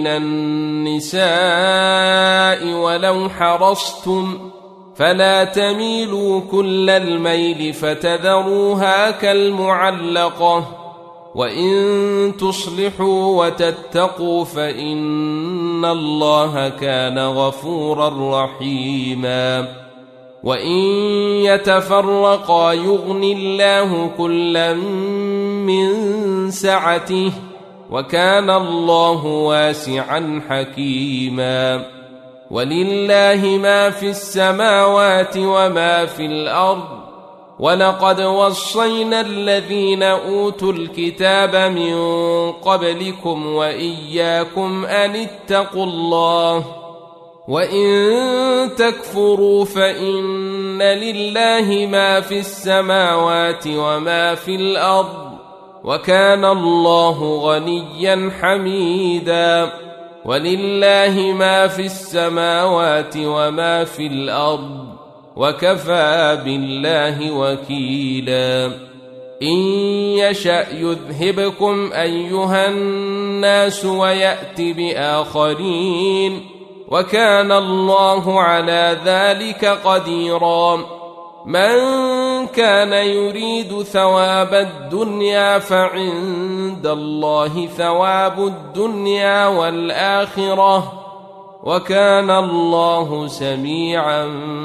النساء ولو حرصتم فلا تميلوا كل الميل فتذروها كالمعلقة وإن تصلحوا وتتقوا فإن الله كان غفورا رحيما وإن يتفرقا يغن الله كلا من سعته وكان الله واسعا حكيما ولله ما في السماوات وما في الأرض ولقد وصينا الذين أوتوا الكتاب من قبلكم وإياكم أن اتقوا الله وإن تكفروا فإن لله ما في السماوات وما في الأرض وكان الله غنيا حميدا ولله ما في السماوات وما في الأرض وكفى بالله وكيلا إن يشأ يذهبكم أيها الناس ويأت بآخرين وكان الله على ذلك قديرا من كان يريد ثواب الدنيا فعند الله ثواب الدنيا والآخرة وكان الله سميعا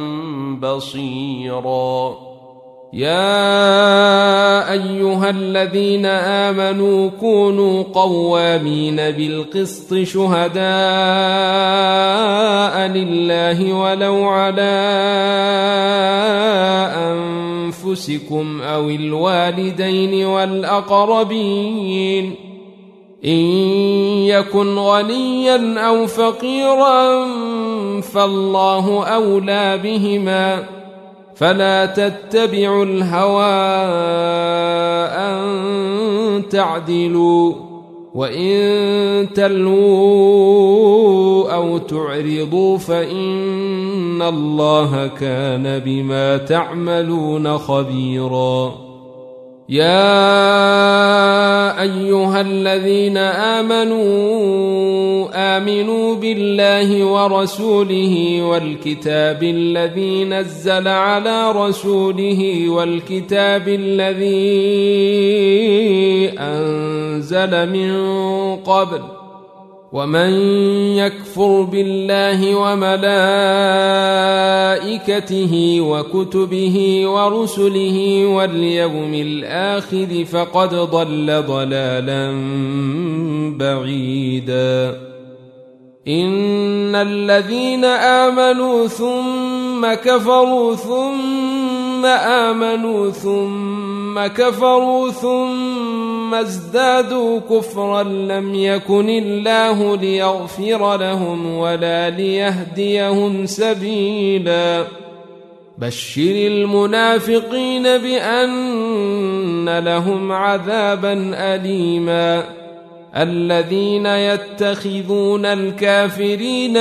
بصيرا يا أيها الذين آمنوا كونوا قوامين بالقسط شهداء لله ولو على أنفسكم أو الوالدين والأقربين إن يكن غنيا أو فقيرا فالله أولى بهما فلا تتبعوا الهوى أن تعدلوا وإن تلووا أو تعرضوا فإن الله كان بما تعملون خبيرا يا أيها الذين آمنوا آمنوا بالله ورسوله والكتاب الذي نزل على رسوله والكتاب الذي أنزل من قبل ومن يكفر بالله وملائكته وكتبه ورسله واليوم الآخر فقد ضل ضلالا بعيدا إن الذين آمنوا ثم كفروا ثم آمنوا ثم كفروا ثم ازدادوا كفرا لم يكن الله ليغفر لهم ولا ليهديهم سبيلا بشر المنافقين بأن لهم عذابا أليما الذين يتخذون الكافرين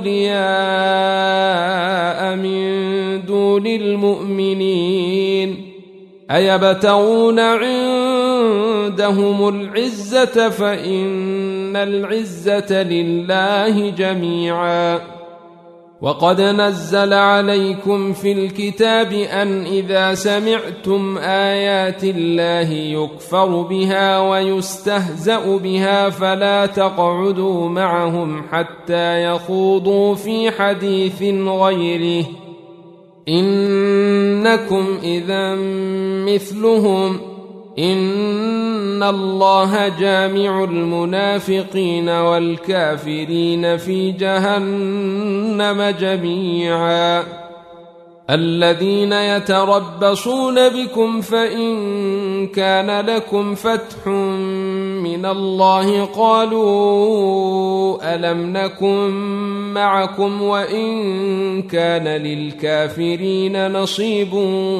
أولياء من دون المؤمنين أيبتغون عندهم العزة فإن العزة لله جميعا وقد نزل عليكم في الكتاب أن إذا سمعتم آيات الله يكفر بها ويستهزأ بها فلا تقعدوا معهم حتى يخوضوا في حديث غيره إنكم إذا مثلهم إن الله جامع المنافقين والكافرين في جهنم جميعا الذين يتربصون بكم فإن كان لكم فتح من الله قالوا ألم نكن معكم وإن كان للكافرين نصيب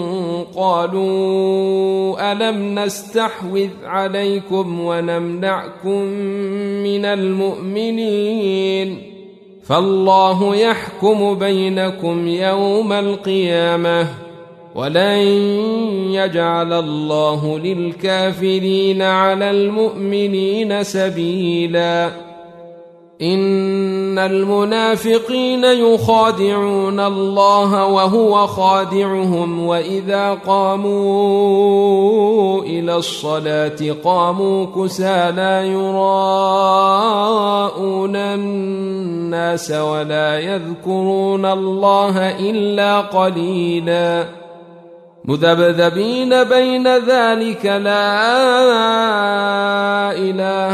قالوا ألم نستحوذ عليكم ونمنعكم من المؤمنين فالله يحكم بينكم يوم القيامة ولن يجعل الله للكافرين على المؤمنين سبيلا إن المنافقين يخادعون الله وهو خادعهم وإذا قاموا إلى الصلاة قاموا كسالى يراءون الناس ولا يذكرون الله إلا قليلا مذبذبين بين ذلك لا إله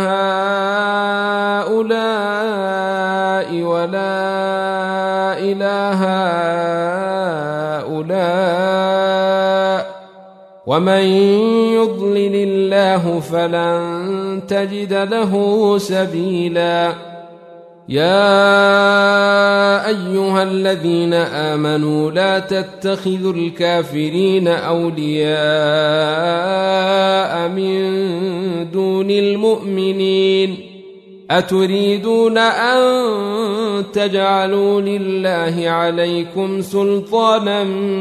هؤلاء ولا إله هؤلاء ومن يضلل الله فلن تجد له سبيلا يا أيها الذين آمنوا لا تتخذوا الكافرين أولياء من دون المؤمنين أتريدون أن تجعلوا لله عليكم سلطانا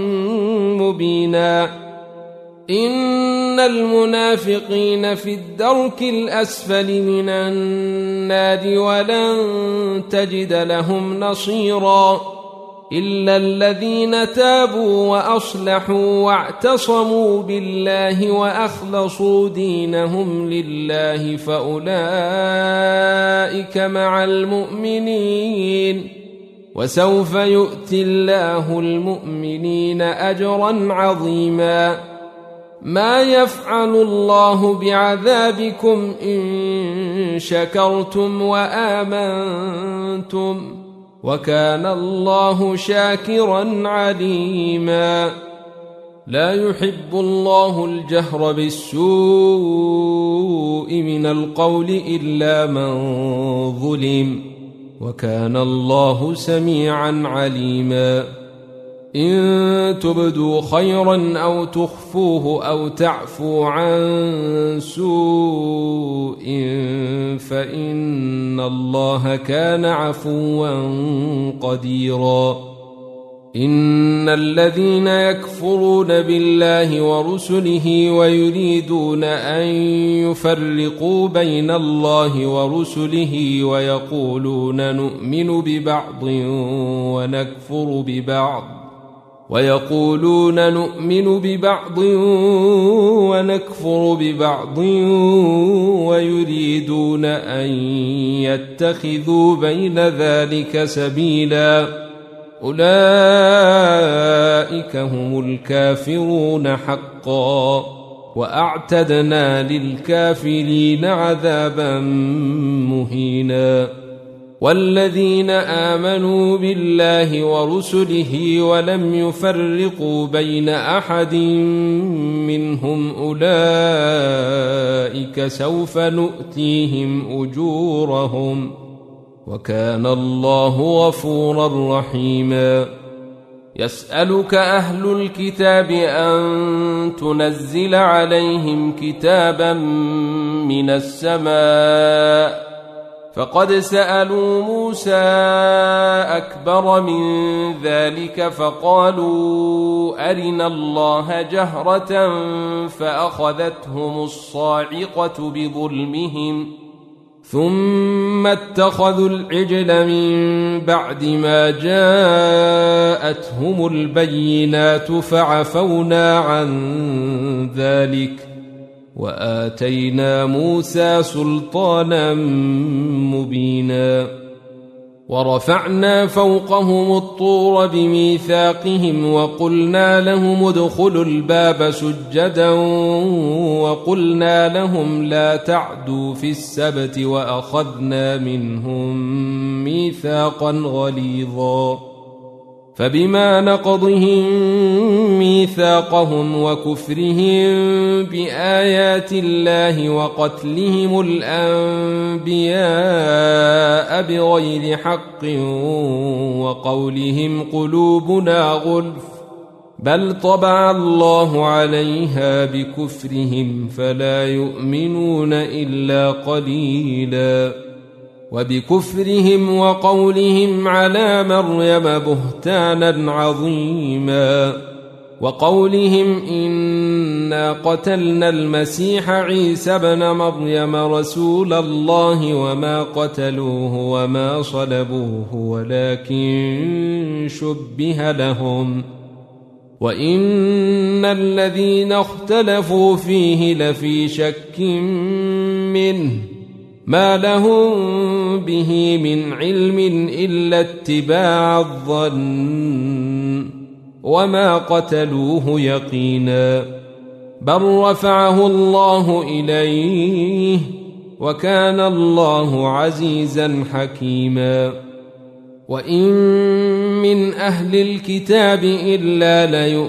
مبينا إن المنافقين في الدرك الأسفل من النار ولن تجد لهم نصيرا إلا الذين تابوا وأصلحوا واعتصموا بالله وأخلصوا دينهم لله فأولئك مع المؤمنين وسوف يؤتي الله المؤمنين أجرا عظيما ما يفعل الله بعذابكم إن شكرتم وآمنتم وكان الله شاكرا عليما لا يحب الله الجهر بالسوء من القول إلا من ظلم وكان الله سميعا عليما إن تبدوا خيرا أو تخفوه أو تعفوا عن سوء فإن الله كان عفوا قديرا إن الذين يكفرون بالله ورسله ويريدون أن يفرقوا بين الله ورسله ويقولون نؤمن ببعض ونكفر ببعض ويقولون نؤمن ببعض ونكفر ببعض ويريدون أن يتخذوا بين ذلك سبيلا أولئك هم الكافرون حقا وأعتدنا للكافرين عذابا مهينا والذين آمنوا بالله ورسله ولم يفرقوا بين أحد منهم أولئك سوف نؤتيهم أجورهم وكان الله غفورا رحيما يسألك أهل الكتاب أن تنزل عليهم كتابا من السماء فقد سألوا موسى أكبر من ذلك فقالوا أرنا الله جهرة فأخذتهم الصاعقة بظلمهم ثم اتخذوا العجل من بعد ما جاءتهم البينات فعفونا عن ذلك وآتينا موسى سلطانا مبينا ورفعنا فوقهم الطور بميثاقهم وقلنا لهم ادخلوا الباب سجدا وقلنا لهم لا تعدوا في السبت وأخذنا منهم ميثاقا غليظا فبما نقضهم ميثاقهم وكفرهم بآيات الله وقتلهم الأنبياء بغير حق وقولهم قلوبنا غلف بل طبع الله عليها بكفرهم فلا يؤمنون إلا قليلا وبكفرهم وقولهم على مريم بهتانا عظيما وقولهم إنا قتلنا المسيح عيسى ابن مريم رسول الله وما قتلوه وما صلبوه ولكن شبه لهم وإن الذين اختلفوا فيه لفي شك منه ما لهم به من علم إلا اتباع الظن وما قتلوه يقينا بل رفعه الله إليه وكان الله عزيزا حكيما وإن من أهل الكتاب إلا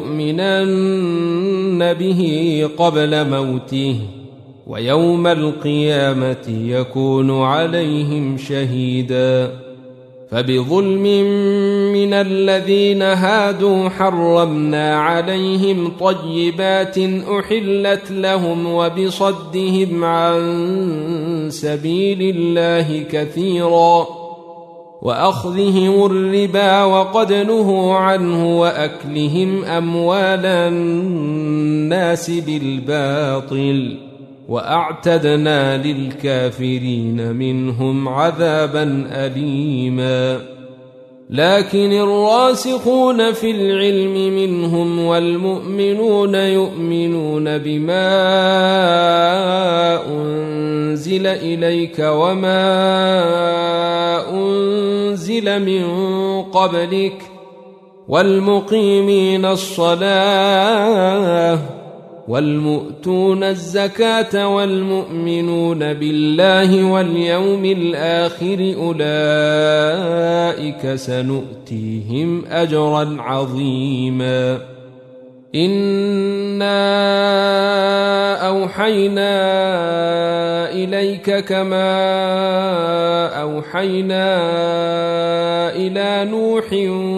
ليؤمنن به قبل موته ويوم القيامة يكون عليهم شهيدا فبظلم من الذين هادوا حرمنا عليهم طيبات أحلت لهم وبصدهم عن سبيل الله كثيرا وأخذهم الربا وقد نهوا عنه وأكلهم أموال الناس بالباطل وأعتدنا للكافرين منهم عذابا أليما لكن الراسخون في العلم منهم والمؤمنون يؤمنون بما أنزل إليك وما أنزل من قبلك والمقيمين الصلاة والمؤتون الزكاة والمؤمنون بالله واليوم الآخر أولئك سنؤتيهم أجرا عظيما إنا أوحينا إليك كما أوحينا إلى نوح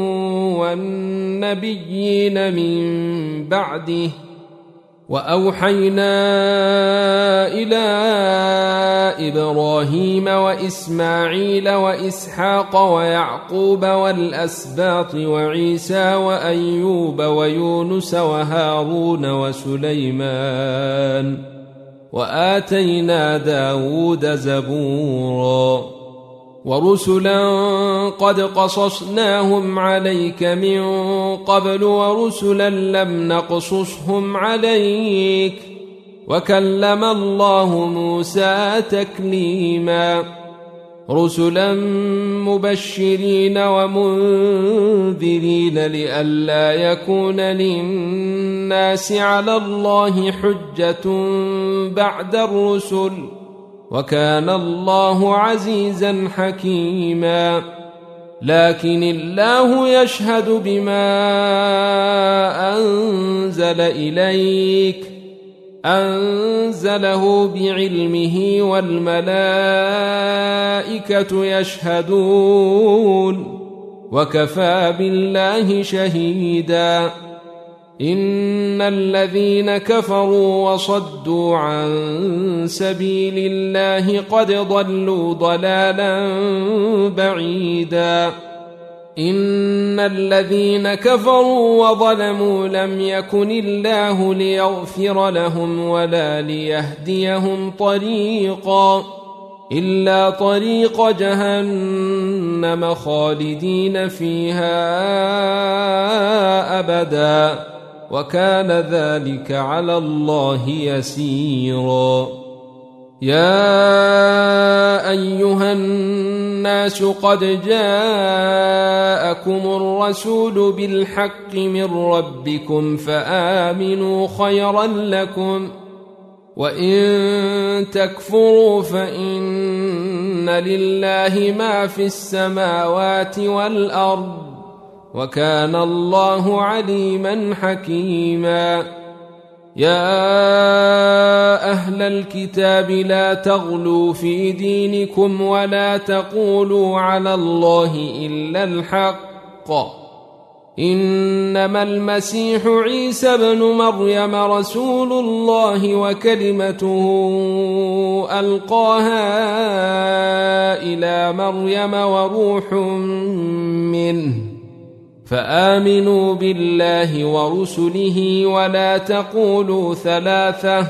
والنبيين من بعده وأوحينا إلى إبراهيم وإسماعيل وإسحاق ويعقوب والأسباط وعيسى وأيوب ويونس وهارون وسليمان وآتينا داود زبورا ورسلا قد قصصناهم عليك من قبل ورسلا لم نقصصهم عليك وكلم الله موسى تكليما رسلا مبشرين ومنذرين لئلا يكون للناس على الله حجة بعد الرسل وكان الله عزيزا حكيما لكن الله يشهد بما أنزل إليك أنزله بعلمه والملائكة يشهدون وكفى بالله شهيدا. إن الذين كفروا وصدوا عن سبيل الله قد ضلوا ضلالا بعيدا. إن الذين كفروا وظلموا لم يكن الله ليغفر لهم ولا ليهديهم طريقا إلا طريق جهنم خالدين فيها أبدا، وكان ذلك على الله يسيرا. يا أيها الناس قد جاءكم الرسول بالحق من ربكم فآمنوا خيرا لكم، وإن تكفروا فإن لله ما في السماوات والأرض، وكان الله عليما حكيما. يا أهل الكتاب لا تغلوا في دينكم ولا تقولوا على الله إلا الحق، إنما المسيح عيسى بن مريم رسول الله وكلمته ألقاها إلى مريم وروح منه، فآمنوا بالله ورسله ولا تقولوا ثلاثة،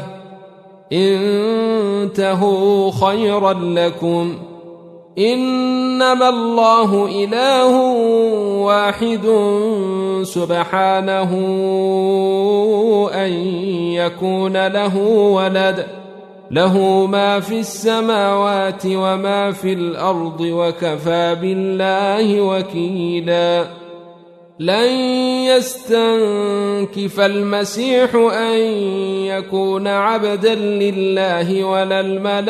انتهوا خيرا لكم، إنما الله إله واحد سبحانه أن يكون له ولد، له ما في السماوات وما في الأرض، وكفى بالله وكيلا. لن يستنكف المسيح أن يكون عبدا لله ولا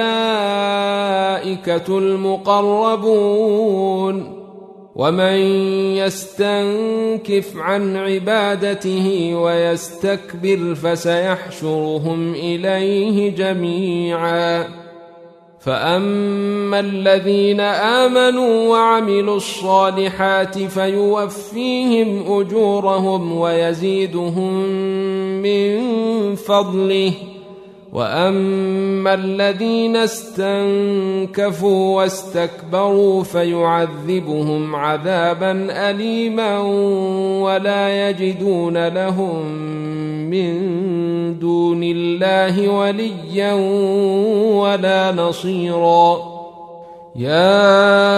الملائكة المقربون، ومن يستنكف عن عبادته ويستكبر فسيحشرهم إليه جميعا. فأما الذين آمنوا وعملوا الصالحات فيوفيهم أجورهم ويزيدهم من فضله، وأما الذين استنكفوا واستكبروا فيعذبهم عذابا أليما ولا يجدون لهم من دون الله وليا ولا نصيرا. يا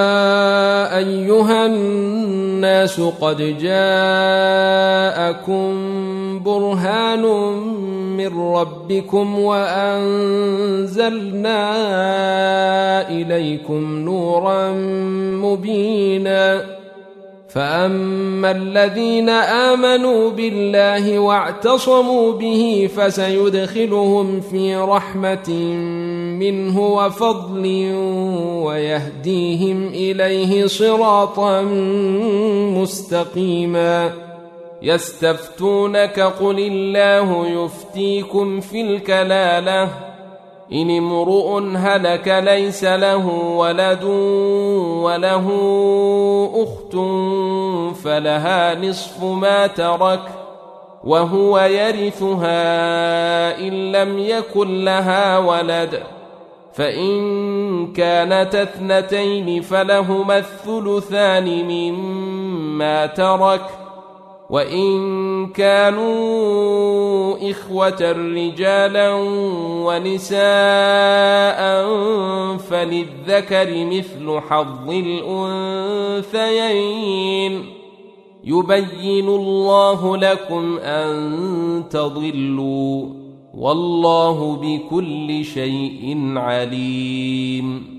أيها الناس قد جاءكم برهان من ربكم وأنزلنا إليكم نورا مبينا. فأما الذين آمنوا بالله واعتصموا به فسيدخلهم في رحمة منه وفضل ويهديهم إليه صراطا مستقيما. يستفتونك قل الله يفتيكم في الكلالة، إن امرؤ هلك ليس له ولد وله أخت فلها نصف ما ترك وهو يرثها إن لم يكن لها ولد، فإن كانت اثنتين فلهما الثلثان مما ترك، وإن كانوا إخوة رجالا ونساء فللذكر مثل حظ الأنثيين، يبين الله لكم أن تضلوا، والله بكل شيء عليم.